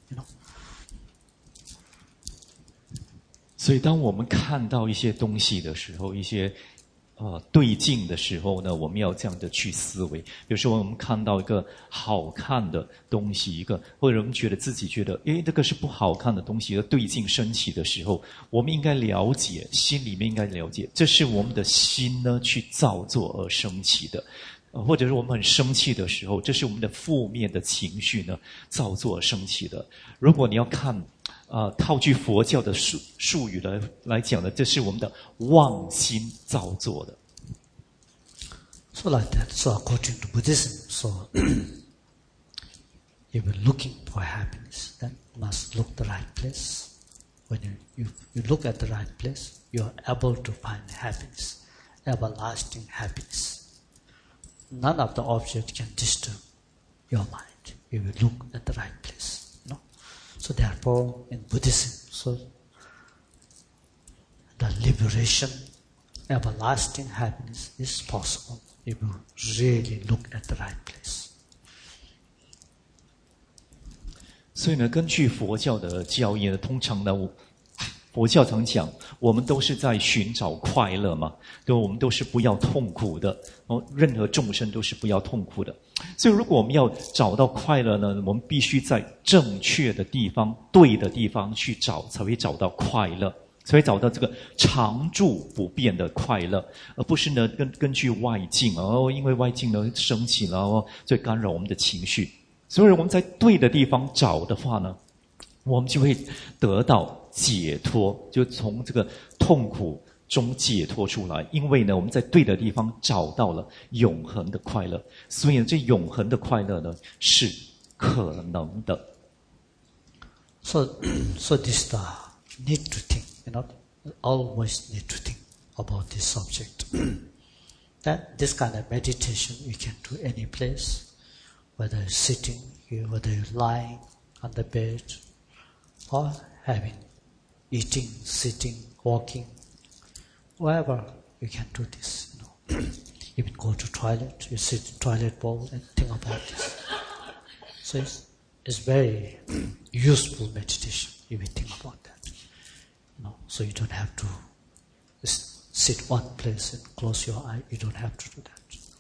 所以当我们看到一些东西的时候，一些对境的时候呢，我们要这样的去思维。比如说我们看到一个好看的东西，或者我们觉得这个是不好看的东西的对境升起的时候，我们应该了解，心里面应该了解，这是我们的心呢去造作而升起的。或者是我们很生气的时候，这是我们的负面的情绪呢造作而升起的。如果你要看套句佛教的术语来讲呢，这是我们的妄心造作的。 So like that. So according to Buddhism, so if you're looking for happiness, then you must look the right place. When you look at the right place, you are able to find happiness, everlasting happiness. None of the object can disturb your mind if you look at the right place. So therefore, in Buddhism, so the liberation, everlasting happiness is possible if you really look at the right place. 所以呢，根据佛教的教义呢，通常呢，佛教常讲，我们都是在寻找快乐嘛，我们都是不要痛苦的，任何众生都是不要痛苦的。所以如果我们要找到快乐呢，我们必须在正确的地方、对的地方去找，才会找到快乐，才会找到这个常住不变的快乐，而不是呢根据外境因为外境呢升起了所以干扰我们的情绪。所以我们在对的地方找的话呢，我们就会得到解脱，就从这个痛苦中解脱出来。因为呢，我们在对的地方找到了永恒的快乐，所以呢，这永恒的快乐呢是可能的。 So this need to think, always need to think about this subject. That this kind of meditation you can do any place, whether you're sitting here, whether you're lying on the bed, or eating, sitting, walking, wherever you can do this. Even go to toilet, you sit in toilet bowl and think about this. So it's very useful meditation if you think about that. So you don't have to sit one place and close your eye. You don't have to do that.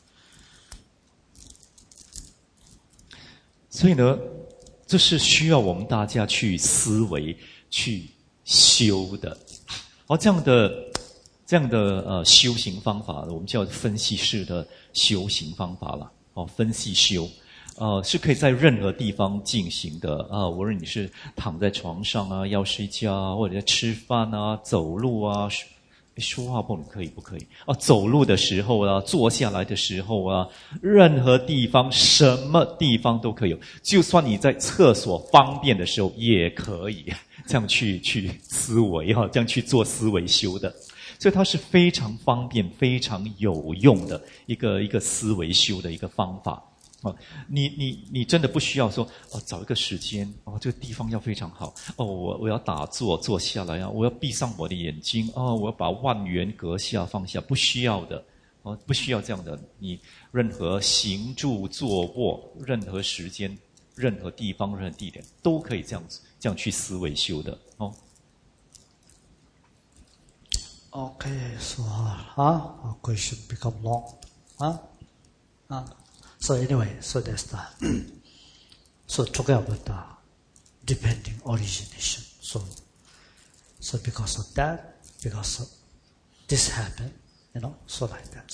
所以呢，这是需要我们大家去思维、去修的。这样的修行方法，我们叫分析式的修行方法了。分析修，是可以在任何地方进行的。无论你是躺在床上啊，要睡觉啊，或者在吃饭啊、走路啊、 说话不可以不可以啊？走路的时候啊，坐下来的时候啊，任何地方什么地方都可以有，就算你在厕所方便的时候也可以这样去思维啊，这样去做思维修的。所以它是非常方便、非常有用的一个思维修的一个方法。你真的不需要说找一个时间这个地方要非常好我要打坐下来啊，我要闭上我的眼睛我要把万缘阁下放下，不需要的不需要这样的。你任何行住坐卧，任何时间、任何地方、任何地点都可以这样去思维修的 Okay, so our question become long. So anyway, so that's the so talking about the depending origination. So because of that, because of this happened, so like that.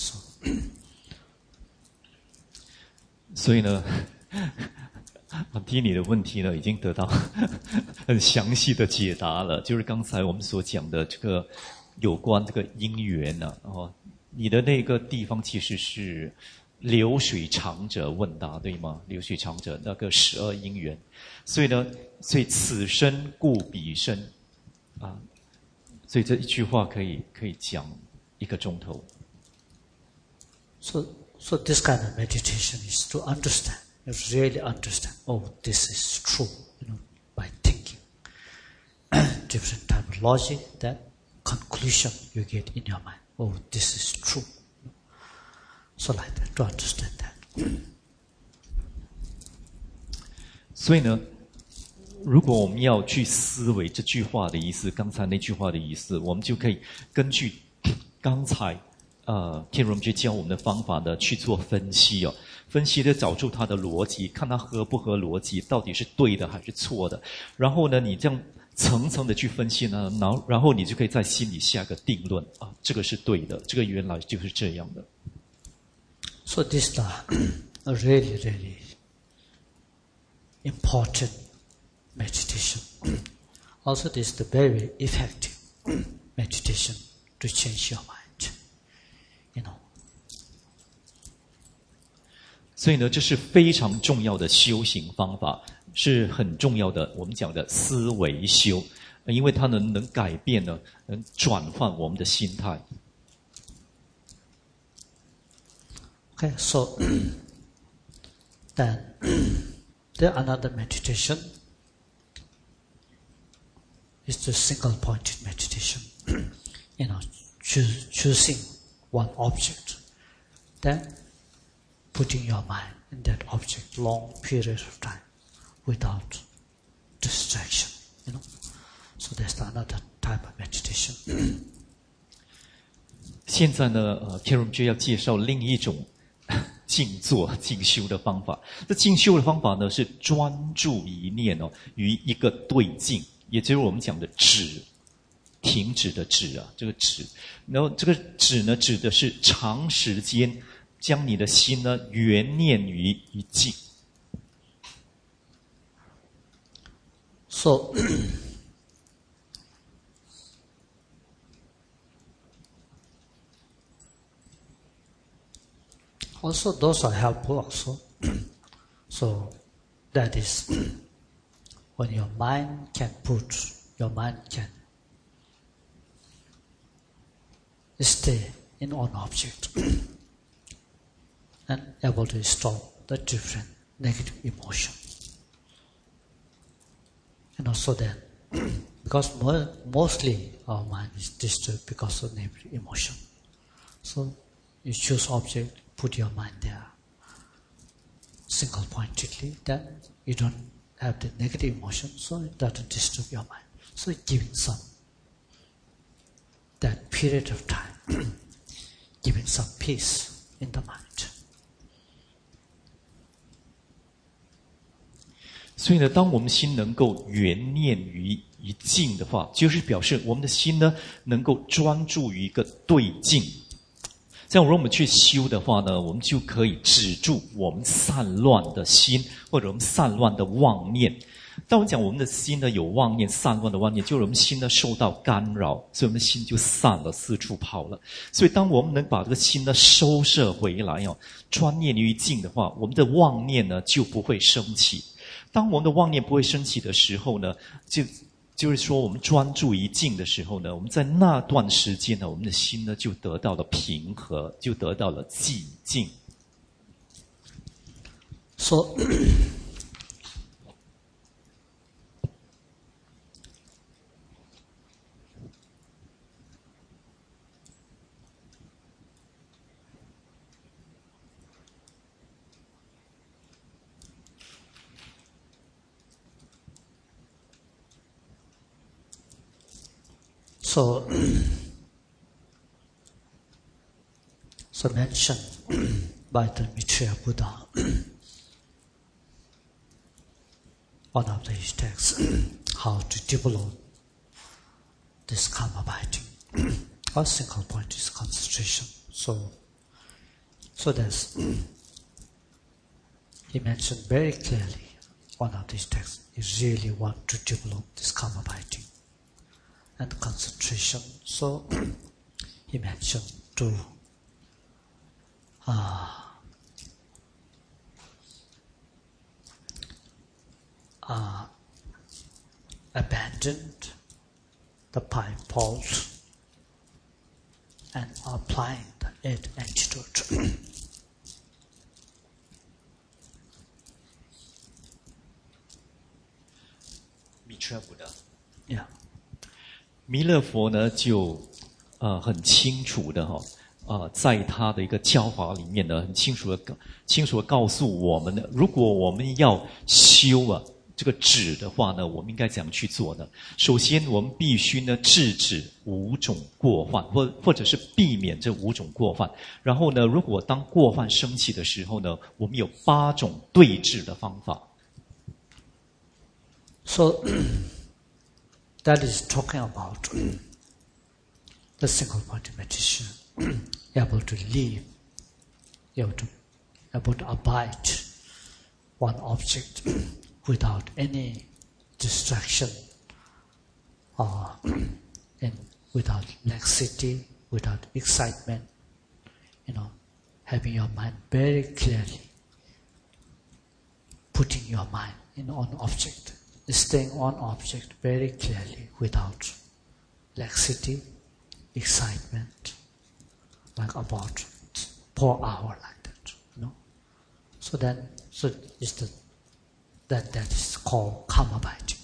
所以呢听你的问题呢已经得到很详细的解答了，就是刚才我们所讲的这个有关这个因缘呢你的那个地方其实是流水长者问答，对吗？流水长者那个12因缘，所以此生故彼生所以这一句话可以讲1个钟头。 So this kind of meditation is to understand, you really understand. Oh, this is true, by thinking different type of logic, that conclusion you get in your mind. Oh, this is true. So like that, to understand that. 所以呢，如果我们要去思维这句话的意思，刚才那句话的意思，我们就可以根据刚才天荣觉教我们的方法呢去做分析分析的找出它的逻辑，看它合不合逻辑，到底是对的还是错的。然后呢，你这样层层的去分析呢，然后你就可以在心里下个定论这个是对的，这个原来就是这样的。 So this is really, really important meditation. Also, this is the very effective meditation to change your mind. 所以呢，这是非常重要的修行方法，是很重要的我们讲的思维修，因为它能改变呢，能转换我们的心态。 Okay, so then there another meditation is the single-pointed meditation. Choosing one object, then putting your mind in that object long period of time without distraction. So that's another type of meditation. 现在呢，天荣就要介绍另一种静坐静修的方法。这静修的方法呢，是专注一念于一个对境，也就是我们讲的止，停止的止这个止。然后这个止呢，指的是长时间将你的心呢缘念于一境。 So also those are helpful also. So that is when your mind can stay in one object and able to stop the different negative emotion. And also then, because mostly our mind is disturbed because of negative emotion. So you choose object, put your mind there single-pointedly, then you don't have the negative emotion, so it doesn't disturb your mind. So it gives that period of time, giving some peace in the mind. 所以呢，当我们心能够缘念于一境的话，就是表示我们的心呢能够专注于一个对境。像如果我们去修的话呢，我们就可以止住我们散乱的心，或者我们散乱的妄念。 当我们讲我们的心呢有妄念，散乱的妄念，就是我们心呢受到干扰，所以我们的心就散了，四处跑了。所以当我们能把这个心呢收摄回来专念于静的话，我们的妄念呢就不会升起。当我们的妄念不会升起的时候呢，就是说我们专注于静的时候呢，我们在那段时间呢，我们的心呢就得到了平和，就得到了寂静。 So mentioned by the Maitreya Buddha, one of his texts, how to develop this karma biting. Our single point is concentration. So that's he mentioned very clearly, one of these texts, you really want to develop this karma biting and concentration. So he mentioned to abandoned the pipe pulse and applying the antidote. Yeah. 弥勒佛呢就很清楚的在他的一个教法里面呢，很清楚的告诉我们呢，如果我们要修这个止的话呢，我们应该怎样去做呢？首先，我们必须呢制止5种过患，或者是避免这5种过患。然后呢，如果当过患升起的时候呢，我们有8种对治的方法。 So that is talking about the single point meditation. Able to live, able to abide one object without any distraction, and without laxity, without excitement. Having your mind very clearly, putting your mind on object, staying on object very clearly without laxity, excitement, like about 4 hours like that, So that is called karma biting,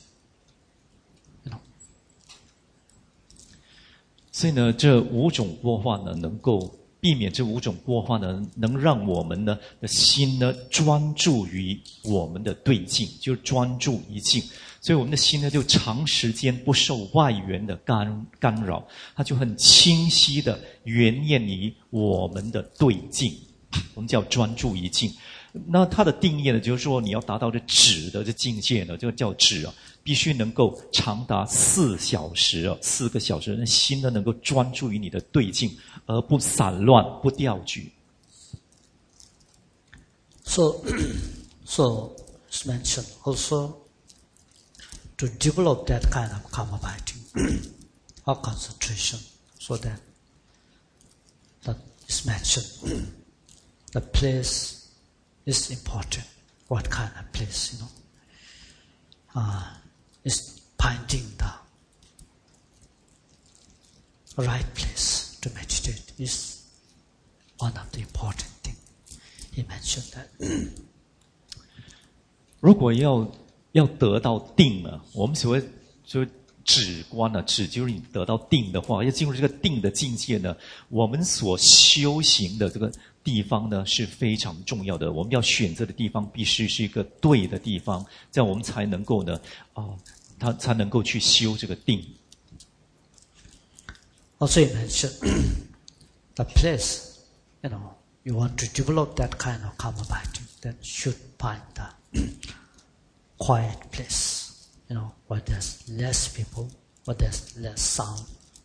所以呢，这5种过患呢，能够避免这5种过患呢，能让我们呢的心呢专注于我们的对境，就专注于静。所以我们的心呢，就长时间不受外缘的干扰，它就很清晰的缘念于我们的对境，我们叫专注于静。那它的定义呢，就是说你要达到这止的这境界呢，这个叫止必须能够长达4小时4个小时，那心呢能够专注于你的对境，而不散乱，不掉举。 So it's mentioned also to develop that kind of karma biting or concentration, so that is mentioned. The place is important. What kind of place, is finding the right place to meditate is one of the important things. He mentioned that. 如果要得到定呢，我们所谓就止观止就是你得到定的话，要进入这个定的境界呢，我们所修行的这个地方呢是非常重要的。我们要选择的地方必须是一个对的地方，这样我们才能够呢他才能够去修这个定。 Also, he mentioned the place, you want to develop that kind of karma biting, then should find the quiet place, where there's less people, where there's less sound.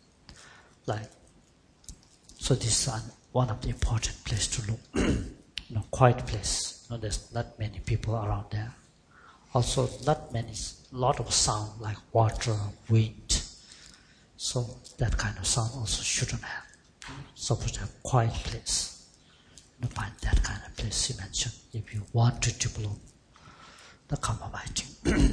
So this is one of the important place to look. Quiet place. There's not many people around there. Also, not many, lot of sound like water, wind. So that kind of sound also shouldn't have. Supposed to have quiet place. You find that kind of place he mentioned if you want to develop the karma fighting.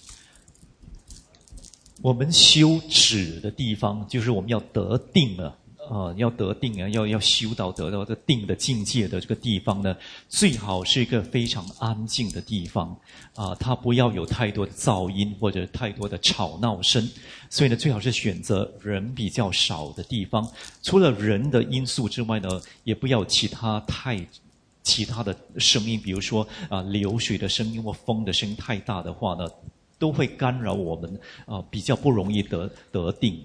我们修止的地方，就是我们要得定了。要得定啊，要修到得到这定的境界的这个地方呢，最好是一个非常安静的地方它不要有太多的噪音或者太多的吵闹声，所以呢，最好是选择人比较少的地方。除了人的因素之外呢，也不要其他的声音，比如说流水的声音或风的声音太大的话呢，都会干扰我们比较不容易得定。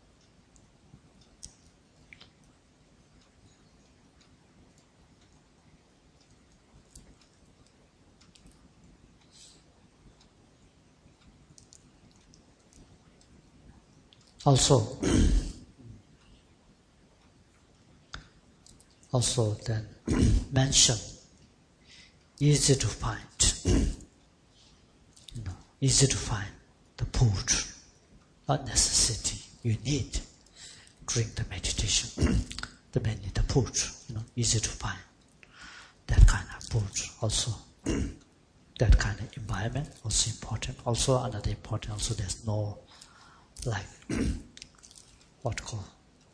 Also then mention easy to find, easy to find the food, not necessity you need during the meditation. The man need the food, easy to find that kind of food. Also, that kind of environment also important. Also another important. Also there's no like what called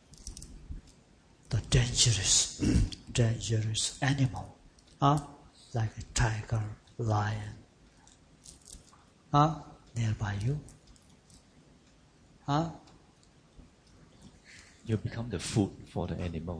the dangerous animal, like a tiger, lion, nearby you, You become the food for the animal.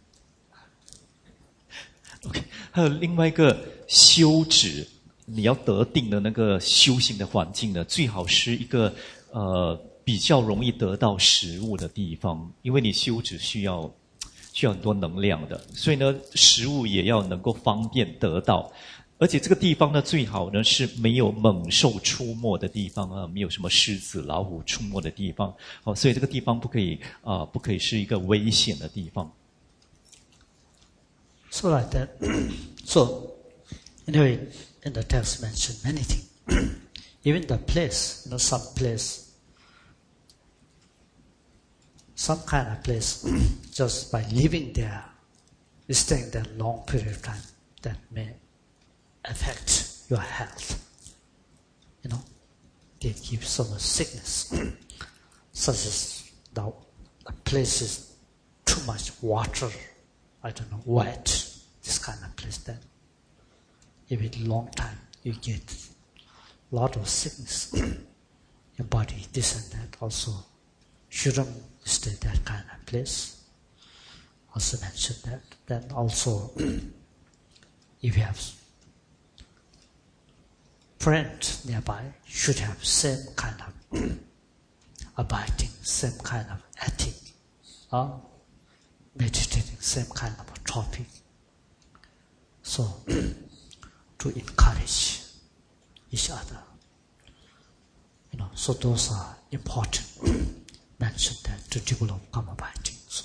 OK， 还有另外一个修止，你要得定的那个修行的环境呢，最好是一个比较容易得到食物的地方，因为你修止需要很多能量的，所以呢，食物也要能够方便得到。而且这个地方呢，最好呢是没有猛兽出没的地方没有什么狮子、老虎出没的地方所以这个地方不可以是一个危险的地方。 So like that. So anyway, in the text mentioned many things. Even the place, some place, some kind of place, just by living there, staying there long period of time, that may affect your health. They give so much sickness. Such as the place is too much water, wet, this kind of place. Then, if it's long time, you get a lot of sickness. Your body, this and that, also shouldn't stay that kind of place. Also mentioned that. Then also, if you have friends nearby, should have same kind of abiding, same kind of ethic, meditating, same kind of a topic. So, to encourage each other. So those are important. Mentioned that to develop karma fighting. So,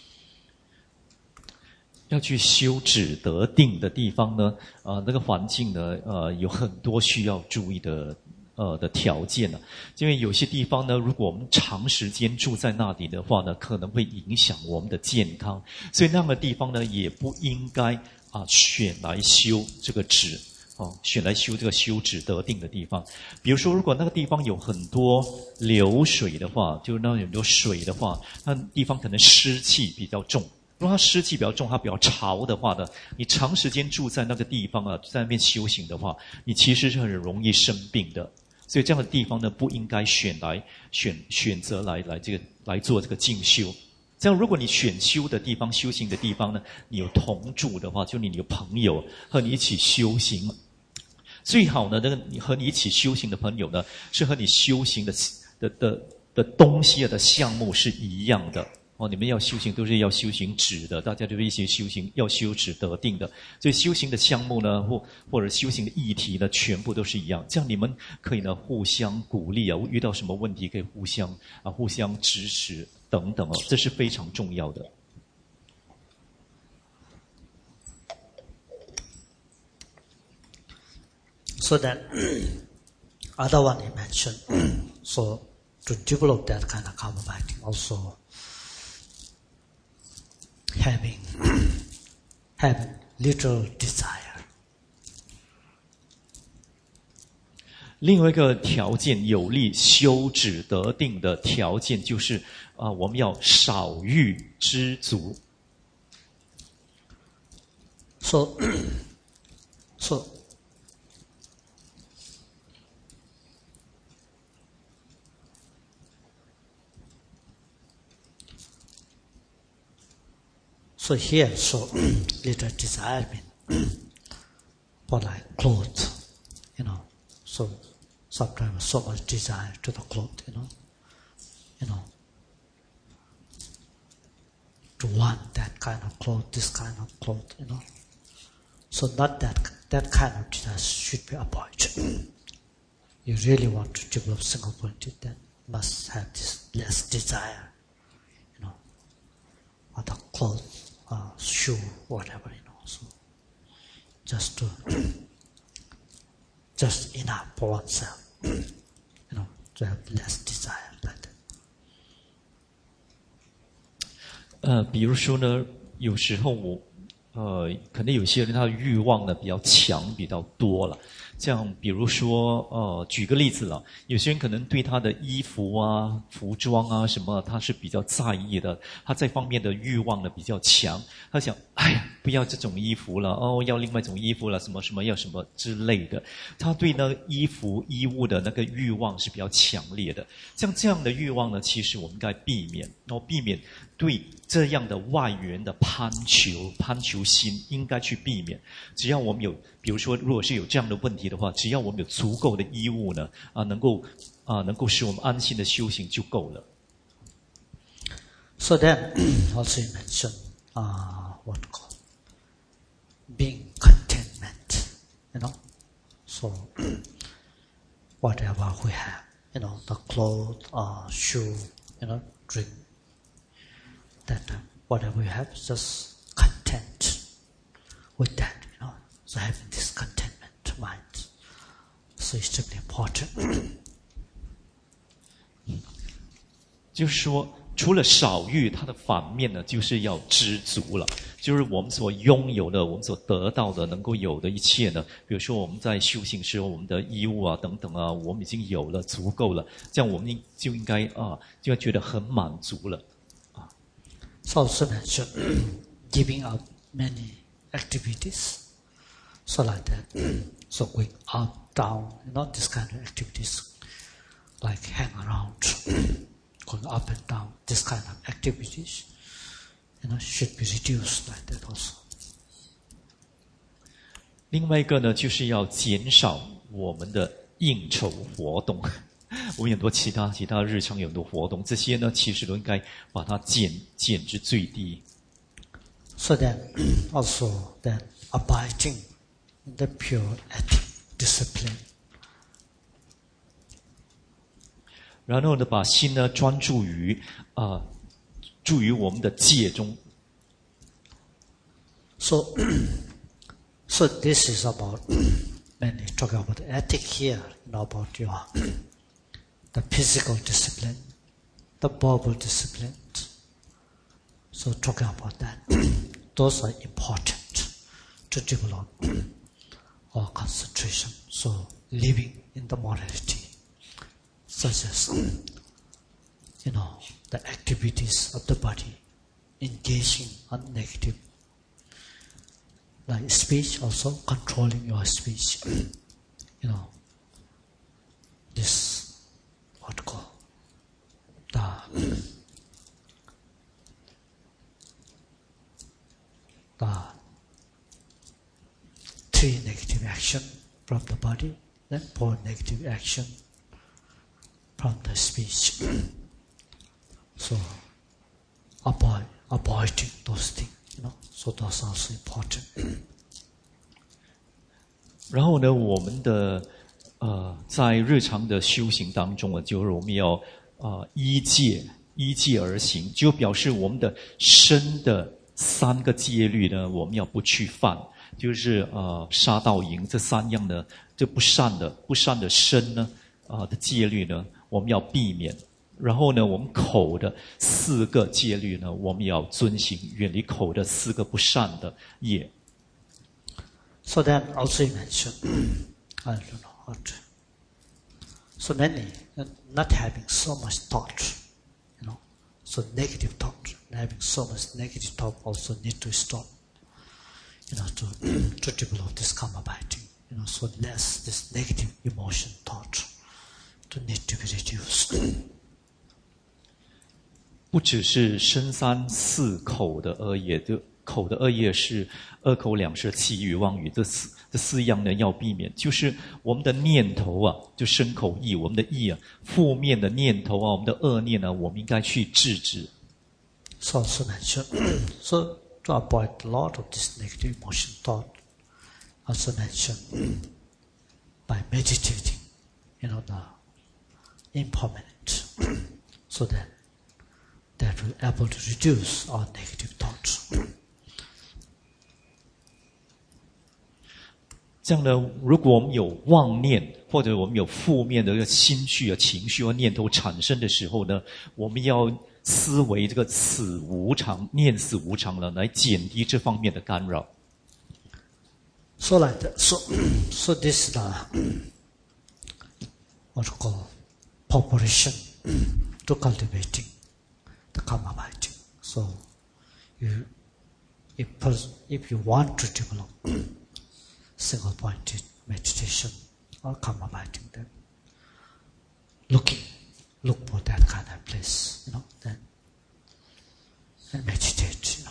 要去修止得定的地方呢，那个环境呢，有很多需要注意的条件呢。因为有些地方呢，如果我们长时间住在那里的话呢，可能会影响我们的健康，所以那样的地方呢，也不应该选来修这个止。选来修这个修止得定的地方。比如说，如果那个地方有很多流水的话，就是那有很多水的话，那地方可能湿气比较重。如果它湿气比较重，它比较潮的话呢，你长时间住在那个地方在那边修行的话，你其实是很容易生病的。所以这样的地方呢，不应该选择来做这个静修。这样，如果你选修的地方、修行的地方呢，你有同住的话，就你有朋友和你一起修行。最好呢，你和你一起修行的朋友呢，是和你修行的东西的项目是一样的你们要修行都是要修行止的，大家就是一起修行，要修止得定的。所以修行的项目呢，或者修行的议题呢，全部都是一样。这样你们可以呢互相鼓励遇到什么问题可以互相支持等等这是非常重要的。 So that other one he mentioned, so to develop that kind of karma binding, also having little desire. 另外一个条件有利修止得定的条件就是我们要少欲知足。 So here, little desire mean for like clothes, So sometimes so much desire to the clothes, to want that kind of clothes, this kind of clothes, So not that kind of desire should be avoided. You really want to develop single pointed, then must have this less desire, or the clothes, shoe, whatever, So just enough for oneself, to have less desire like that. 比如说呢，有时候可能有些人他的欲望呢比较强，比较多了。像比如说举个例子了，有些人可能对他的衣服啊、服装啊什么，他是比较在意的，他这方面的欲望呢比较强。他想，哎呀，不要这种衣服了，要另外一种衣服了，什么什么要什么之类的。他对那衣服、衣物的那个欲望是比较强烈的。像这样的欲望呢，其实我们应该避免，避免对这样的外缘的攀求心，应该去避免。只要我们有，比如说，如果是有这样的问题的话，只要我们有足够的衣物呢，能够使我们安心的修行就够了。 So then, also you mentioned what call being contentment, So whatever we have, the clothes, shoe, drink, that whatever we have, just content with that, So having this contentment mind, so extremely important. 就是说，除了少欲，它的反面呢，就是要知足了。就是我们所拥有的，我们所得到的，能够有的一切呢，比如说我们在修行时候，我们的衣物啊等等啊，我们已经有了，足够了，这样我们就应该就要觉得很满足了。 So also mentioned giving up many activities. So like that. So going up, down, this kind of activities, like hang around, going up and down, this kind of activities, should be reduced like that also. 另外一个呢，就是要减少我们的应酬活动。我们很多其他日常有很多活动，这些呢，其实都应该把它减至最低。 So then, also then abiding in the pure ethic discipline. 然后呢，把心呢专注于我们的戒中。 So this is about mainly talking about the ethic here, about the physical discipline, the verbal discipline. So talking about that, those are important to develop our concentration. So living in the morality, such as the activities of the body, engaging on negative, like speech, also controlling your speech. This what called the three negative action from the body, then 4 negative action from the speech. So avoiding those things, so those are also important. 然后呢，我们的在日常的修行当中啊，就是我们要依戒而行，就表示我们的身的3个戒律呢，我们要不去犯，就是杀盗淫这3样的，这不善的身呢， 的戒律呢，我们要避免。然后呢，我们口的4个戒律呢，我们要遵行，远离口的4个不善的业。 So then also you mentioned, I don't know how to. So many not having so much thought, so negative thought, having so much negative thought also need to stop, to develop this karma biting, so less this negative emotion thought to need to be reduced. 不只是身三四口的恶业，口的恶业是恶口两舌绮语妄语，这4样呢要避免。就是我们的念头啊，就身口意，我们的意啊，负面的念头啊，我们的恶念呢，我们应该去制止。 So also mentioned, so to avoid a lot of this negative emotion thought, also mentioned by meditating, the impermanent, so that will be able to reduce our negative thoughts. 这样呢，如果我们有妄念，或者我们有负面的一个心绪啊、情绪和念头产生的时候呢，我们要思维这个死无常、念死无常了，来减低这方面的干扰。 So like that. So this is the what you call preparation to cultivating the karma biting. So if you want to develop single-pointed meditation or karma biting, then look for that kind of place, then and meditate,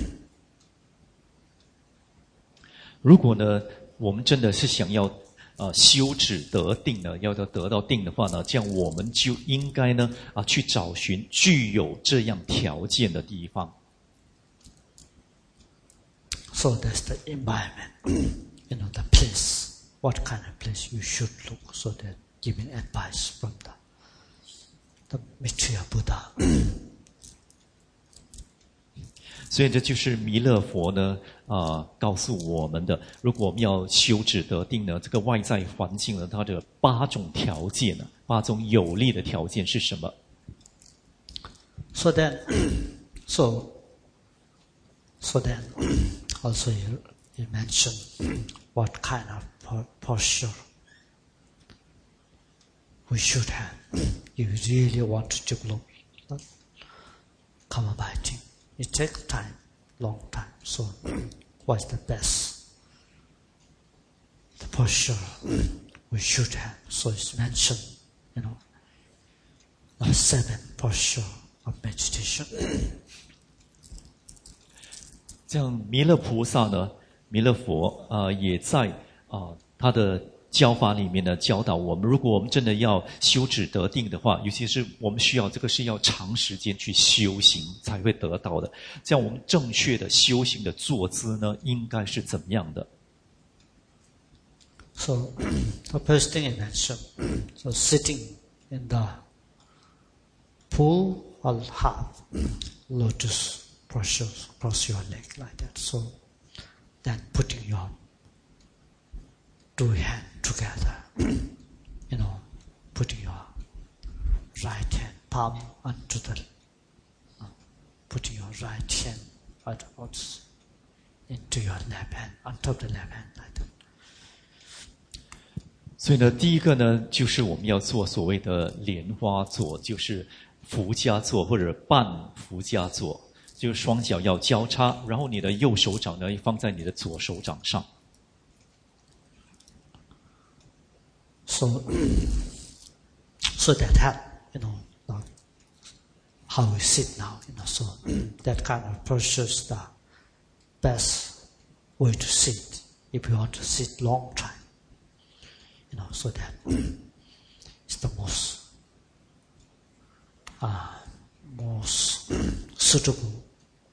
如果呢，我们真的是想要修止得定呢，要得到定的话呢，这样我们就应该呢去找寻具有这样条件的地方。 So that's the environment, the place. What kind of place you should look, so that giving advice from the Maitreya Buddha. 所以这就是弥勒佛呢告诉我们的，如果我们要修止得定呢，这个外在环境呢，它的8种条件呢，8种有利的条件是什么？ So then also you mentioned what kind of posture we should have if you really want to develop karma biting. It takes time, long time. So what's the best? The posture we should have. So it's mentioned, the 7 posture of meditation. 这样弥勒菩萨呢，弥勒佛也在他的教法里面呢教导我们，如果我们真的要修止得定的话，尤其是我们需要这个是要长时间去修行才会得到的。这样我们正确的修行的坐姿呢，应该是怎么样的？ So the first thing I mentioned, so sitting in the full or half lotus posture, cross your leg like that. So then putting your 2 hands together, putting your right hand palm onto putting your right hand into your left hand, on top of the left hand like that. 所以呢，第一个呢，就是我们要做所谓的莲花坐，就是趺迦坐或者半趺迦坐，就是双脚要交叉，然后你的右手掌呢放在你的左手掌上。 So that help, how we sit now, so that kind of posture is the best way to sit if you want to sit long time, so that it's the most suitable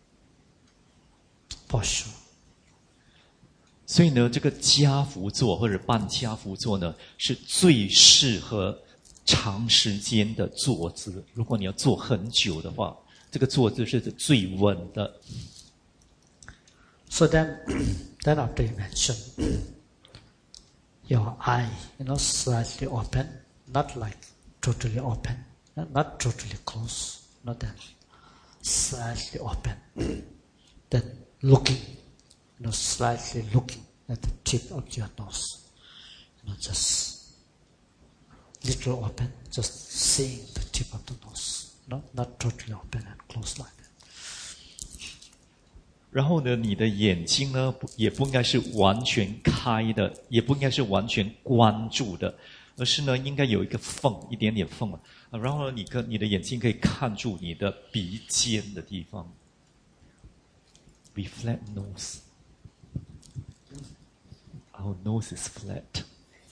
posture. 所以呢，这个家趺坐或者半家趺坐呢，是最适合长时间的坐姿。如果你要坐很久的话，这个坐姿是最稳的。 So then after you mention your eye, slightly open, not like totally open, not totally closed, not that slightly open. Then looking, slightly looking at the tip of your nose, just little open, just seeing the tip of the nose, not totally open and closed like that. 然后呢，你的眼睛呢，也不应该是完全开的，也不应该是完全关住的，而是呢，应该有一个缝，一点点缝啊。然后呢，你的眼睛可以看住你的鼻尖的地方。We flat nose. Our nose is flat.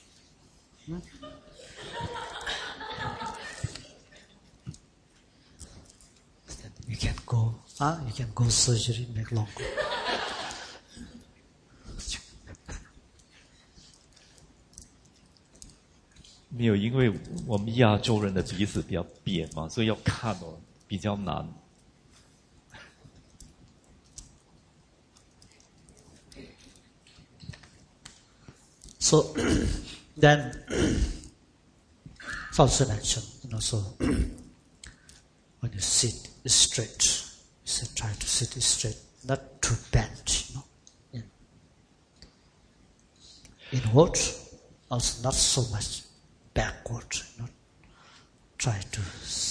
You can go, you can go surgery, make longer. 没有，因为我们亚洲人的鼻子比较扁嘛，所以要看比较难。 So then, it's also mentioned, so when you sit straight, try to sit straight, not too bent, inward, also not so much backward, try to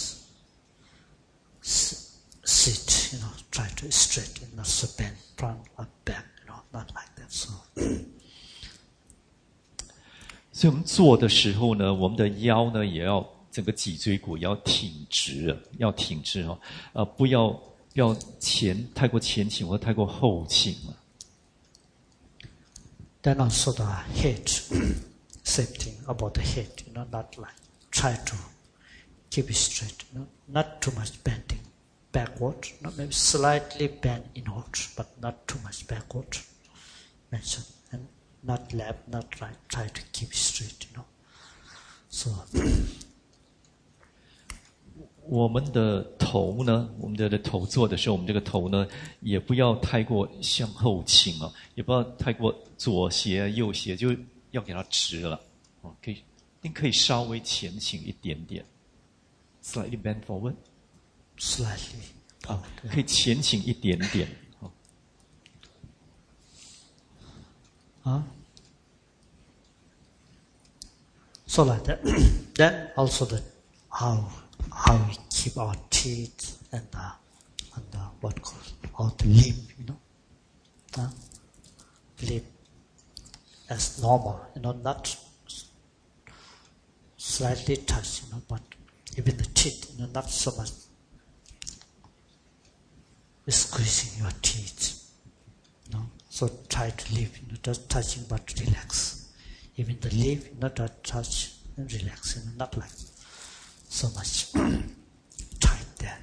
sit, try to straight, not so bent front or back, not like that. So. 所以我们坐的时候呢，我们的腰呢也要整个脊椎骨要挺直，不要太过前倾或太过后倾了。 Then also the head, same thing about the head, not like try to keep it straight, not too much bending backward, maybe slightly bend inward, but not too much backward. Mention. Not left, not right, try to keep straight, So. 我们的头呢，我们的头坐的时候，我们这个头呢，也不要太过向后倾啊，也不要太过左斜右斜，就要给它直了。可以稍微前倾一点点 ，slightly bend forward， slightly， 可以前倾一点点。 So like that. Then also how we keep our teeth and what called all the lip, lip as normal, not slightly touch, but even the teeth, not so much squeezing your teeth, So try to live, just touching but relax. Even the lip, not touch and relax, not like so much tight there,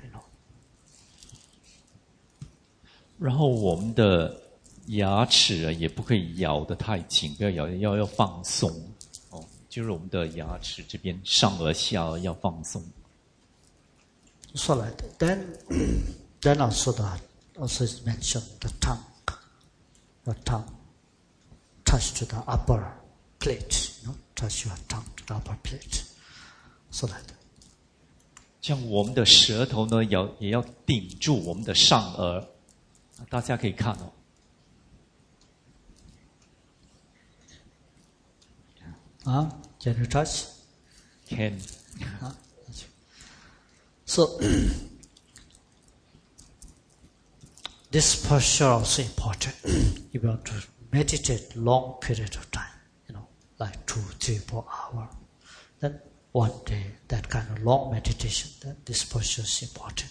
然后我们的牙齿也不可以咬得太紧，不要咬，要放松。就是我们的牙齿这边上颚下颚要放松。 So like that. Then also is mentioned the tongue. The tongue touch to the upper plate, touch your tongue to the upper plate. So like that. 像我们的舌头呢，也要顶住我们的上颚，大家可以看 Can you touch? Can. So this posture also important. If you want to meditate long period of time, like 2, 3, 4 hours, then one day that kind of long meditation, then this posture is important.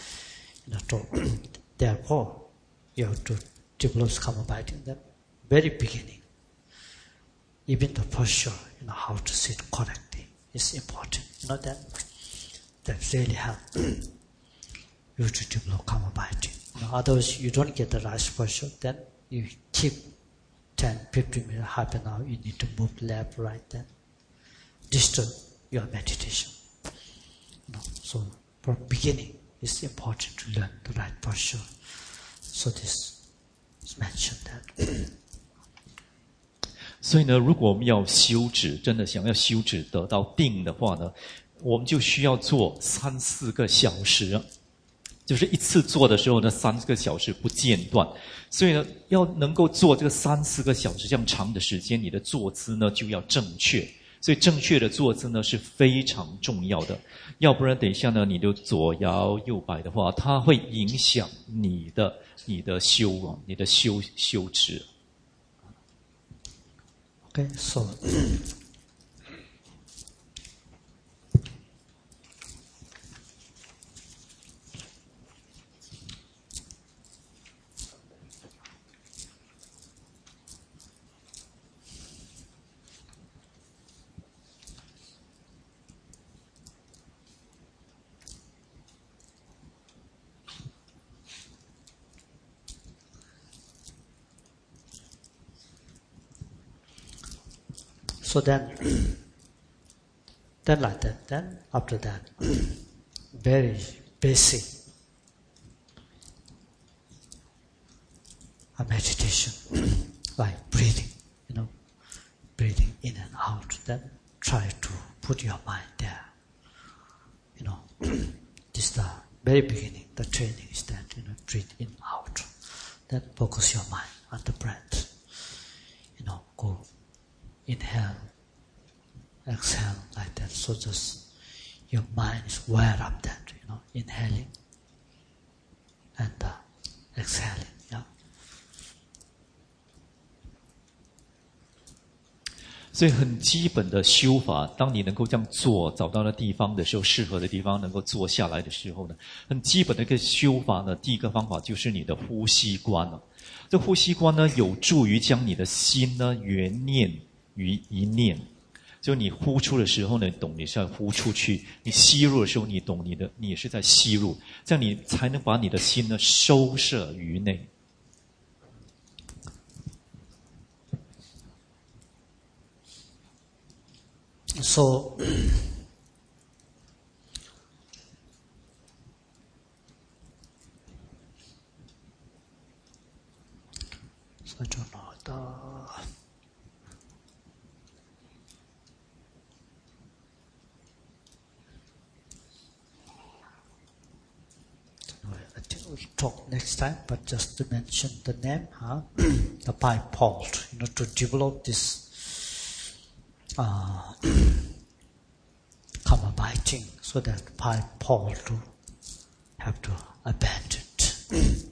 Therefore, you have to develop karma biting. The very beginning, even the posture, how to sit correctly is important. That really helps you to develop karma biting. Otherwise, you don't get the right posture, then you keep 10, 15 minutes, half an hour, you need to move left, right, then disturb your meditation. So, for beginning, it's important to learn the right posture. So this is mentioned that. 所以呢，如果我们要修止，真的想要修止得到定的话呢，我们就需要做3-4个小时，就是一次做的时候呢，3个小时不间断。所以呢，要能够做这个3-4个小时这样长的时间，你的坐姿呢就要正确。所以正确的坐姿呢是非常重要的，要不然等一下呢，你就左摇右摆的话，它会影响你的修止。 Okay, so then like that. Then after that, very basic a meditation, like breathing, breathing in and out. Then try to put your mind there. This is the very beginning. The training is that, breathe in, out. Then focus your mind on the breath. Go inhale, exhale like that. So just your mind is aware of that, inhaling and exhaling. Yeah. 所以很基本的修法，当你能够这样做，找到的地方的时候，适合的地方能够坐下来的时候呢，很基本的一个修法呢，第一个方法就是你的呼吸观了。这呼吸观呢，有助于将你的心呢缘念于一念。就你呼出的时候呢，懂你是要呼出去；你吸入的时候，你懂你是在吸入，这样你才能把你的心呢收摄于内。 So I don't know I think we'll talk next time, but just to mention the name, the bipolar, to develop this karma biting, so that bipolar to have to abandon it.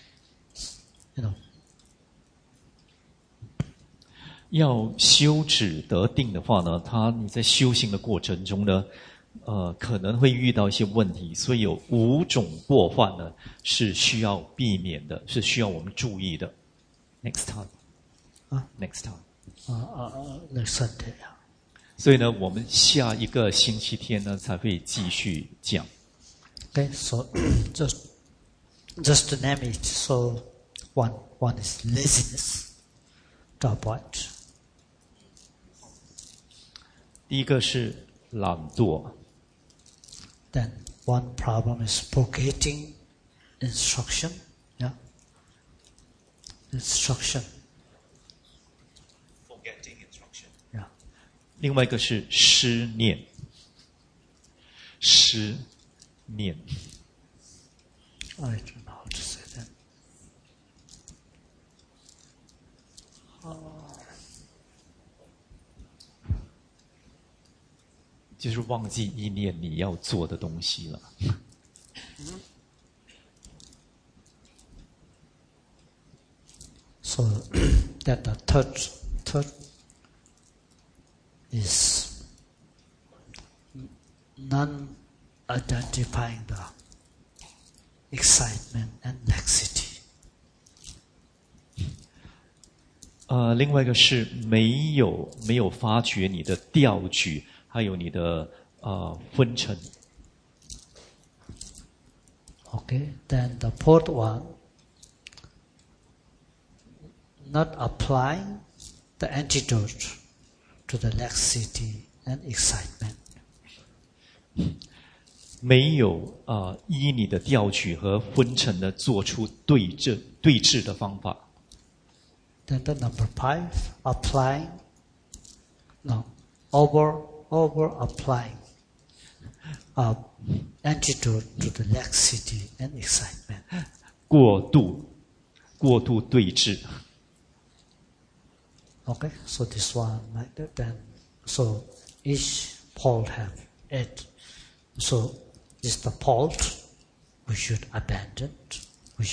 要修止得定的话呢，你在修行的过程中呢，可能会遇到一些问题，所以有5种过患呢是需要避免的，是需要我们注意的。Next time, next time, next Sunday. 所以呢，我们下一个星期天呢才会继续讲。 Okay, so just to name it. So one is laziness, to avoid. 第一个是懒惰。 Then one problem is forgetting instruction. Yeah, instruction. Forgetting instruction. Yeah. 另外一个是失念。失念。 I don't know how to say that. 就是忘记意念你要做的东西了。 So that the third is non-identifying the excitement and laxity. 另外一个是没有发觉你的调举。还有你的昏沉。 Okay, then the fourth one, not applying the antidote to the laxity and excitement. 没有依你的调举和昏沉呢，做出对治的方法。 Then the number 5, applying No, over applying antidote to the laxity and excitement. 过度对峙。 Okay, so this one like that. Then, so each pole have 8. So is the pole we should abandon. We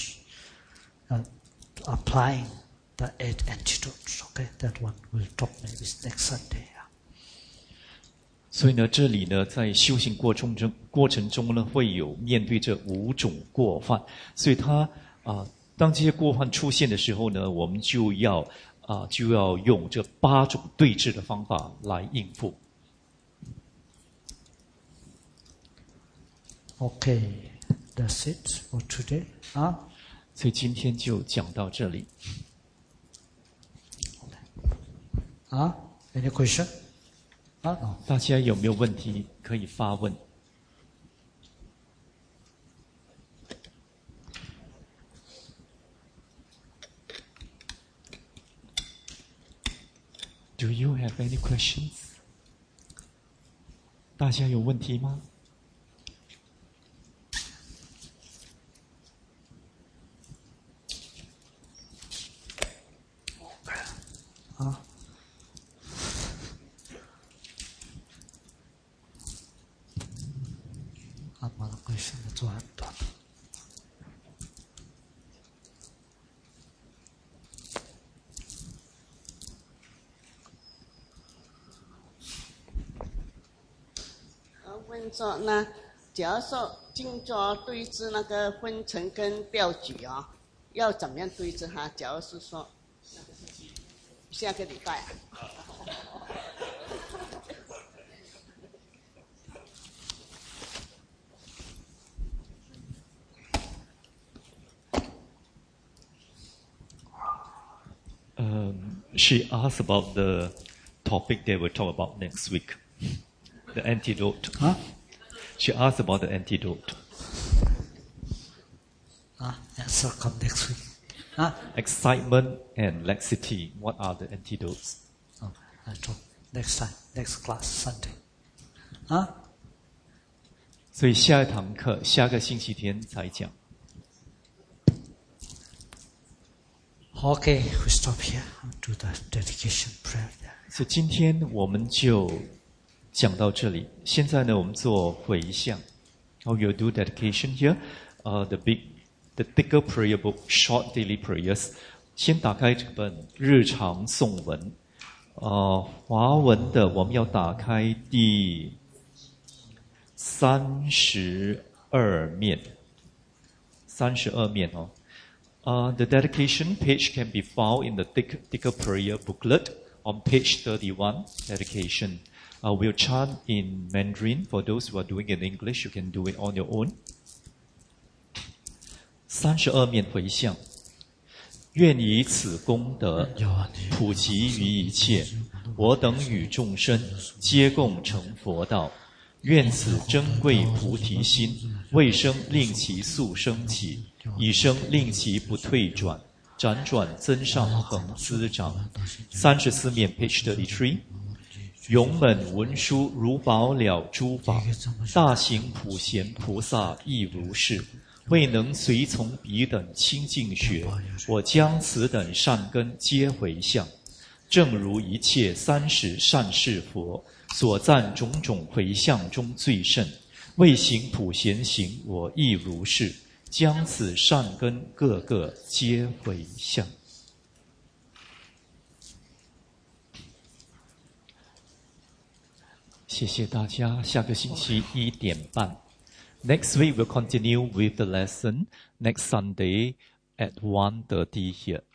applying the 8 antidotes. Okay, that one will talk maybe next Sunday. 所以呢，这里呢，在修行过程中呢，会有面对这5种过犯。所以当这些过犯出现的时候呢，我们就要用这8种对峙的方法来应付。 Okay, that's it for today. 所以今天就讲到这里。 Any question? No. 大家有没有问题可以发问？ Do you have any questions? 大家有问题吗？ 做很多。 问说那假如说静坐对治那个昏沉跟镖局要怎么样对治它？假如是说下个礼拜。 She asked about the topic they will talk about next week, the antidote. She asked about the antidote. Answer come next week. Excitement and laxity. What are the antidotes? I talk next time, next class Sunday. 所以下一堂课，下个星期天才讲。 Okay, we stop here. Do the dedication prayer. 所以今天我们就讲到这里。现在呢，我们做回向。How you do dedication here? The thicker prayer book, short daily prayers. 先打开这本日常颂文。华文的我们要打开第32面。32面哦。The dedication page can be found in the thicker prayer booklet on page 31, dedication. We'll chant in Mandarin. For those who are doing it in English, you can do it on your own. 32面回向，愿以此功德普及于一切，我等与众生皆共成佛道。愿此珍贵菩提心，未生令其速生起，已生令其不退转，辗转增上恒滋长。34面 page 33。永本文殊如宝了诸法，大行普贤菩萨亦如是。未能随从彼等清净学，我将此等善根皆回向。正如一切30善士佛所赞种种回向中最甚，未行普贤行，我亦如是，将此善根个个皆回向。谢谢大家，下个星期1点半。Next week we'll continue with the lesson next Sunday at 1:30 here.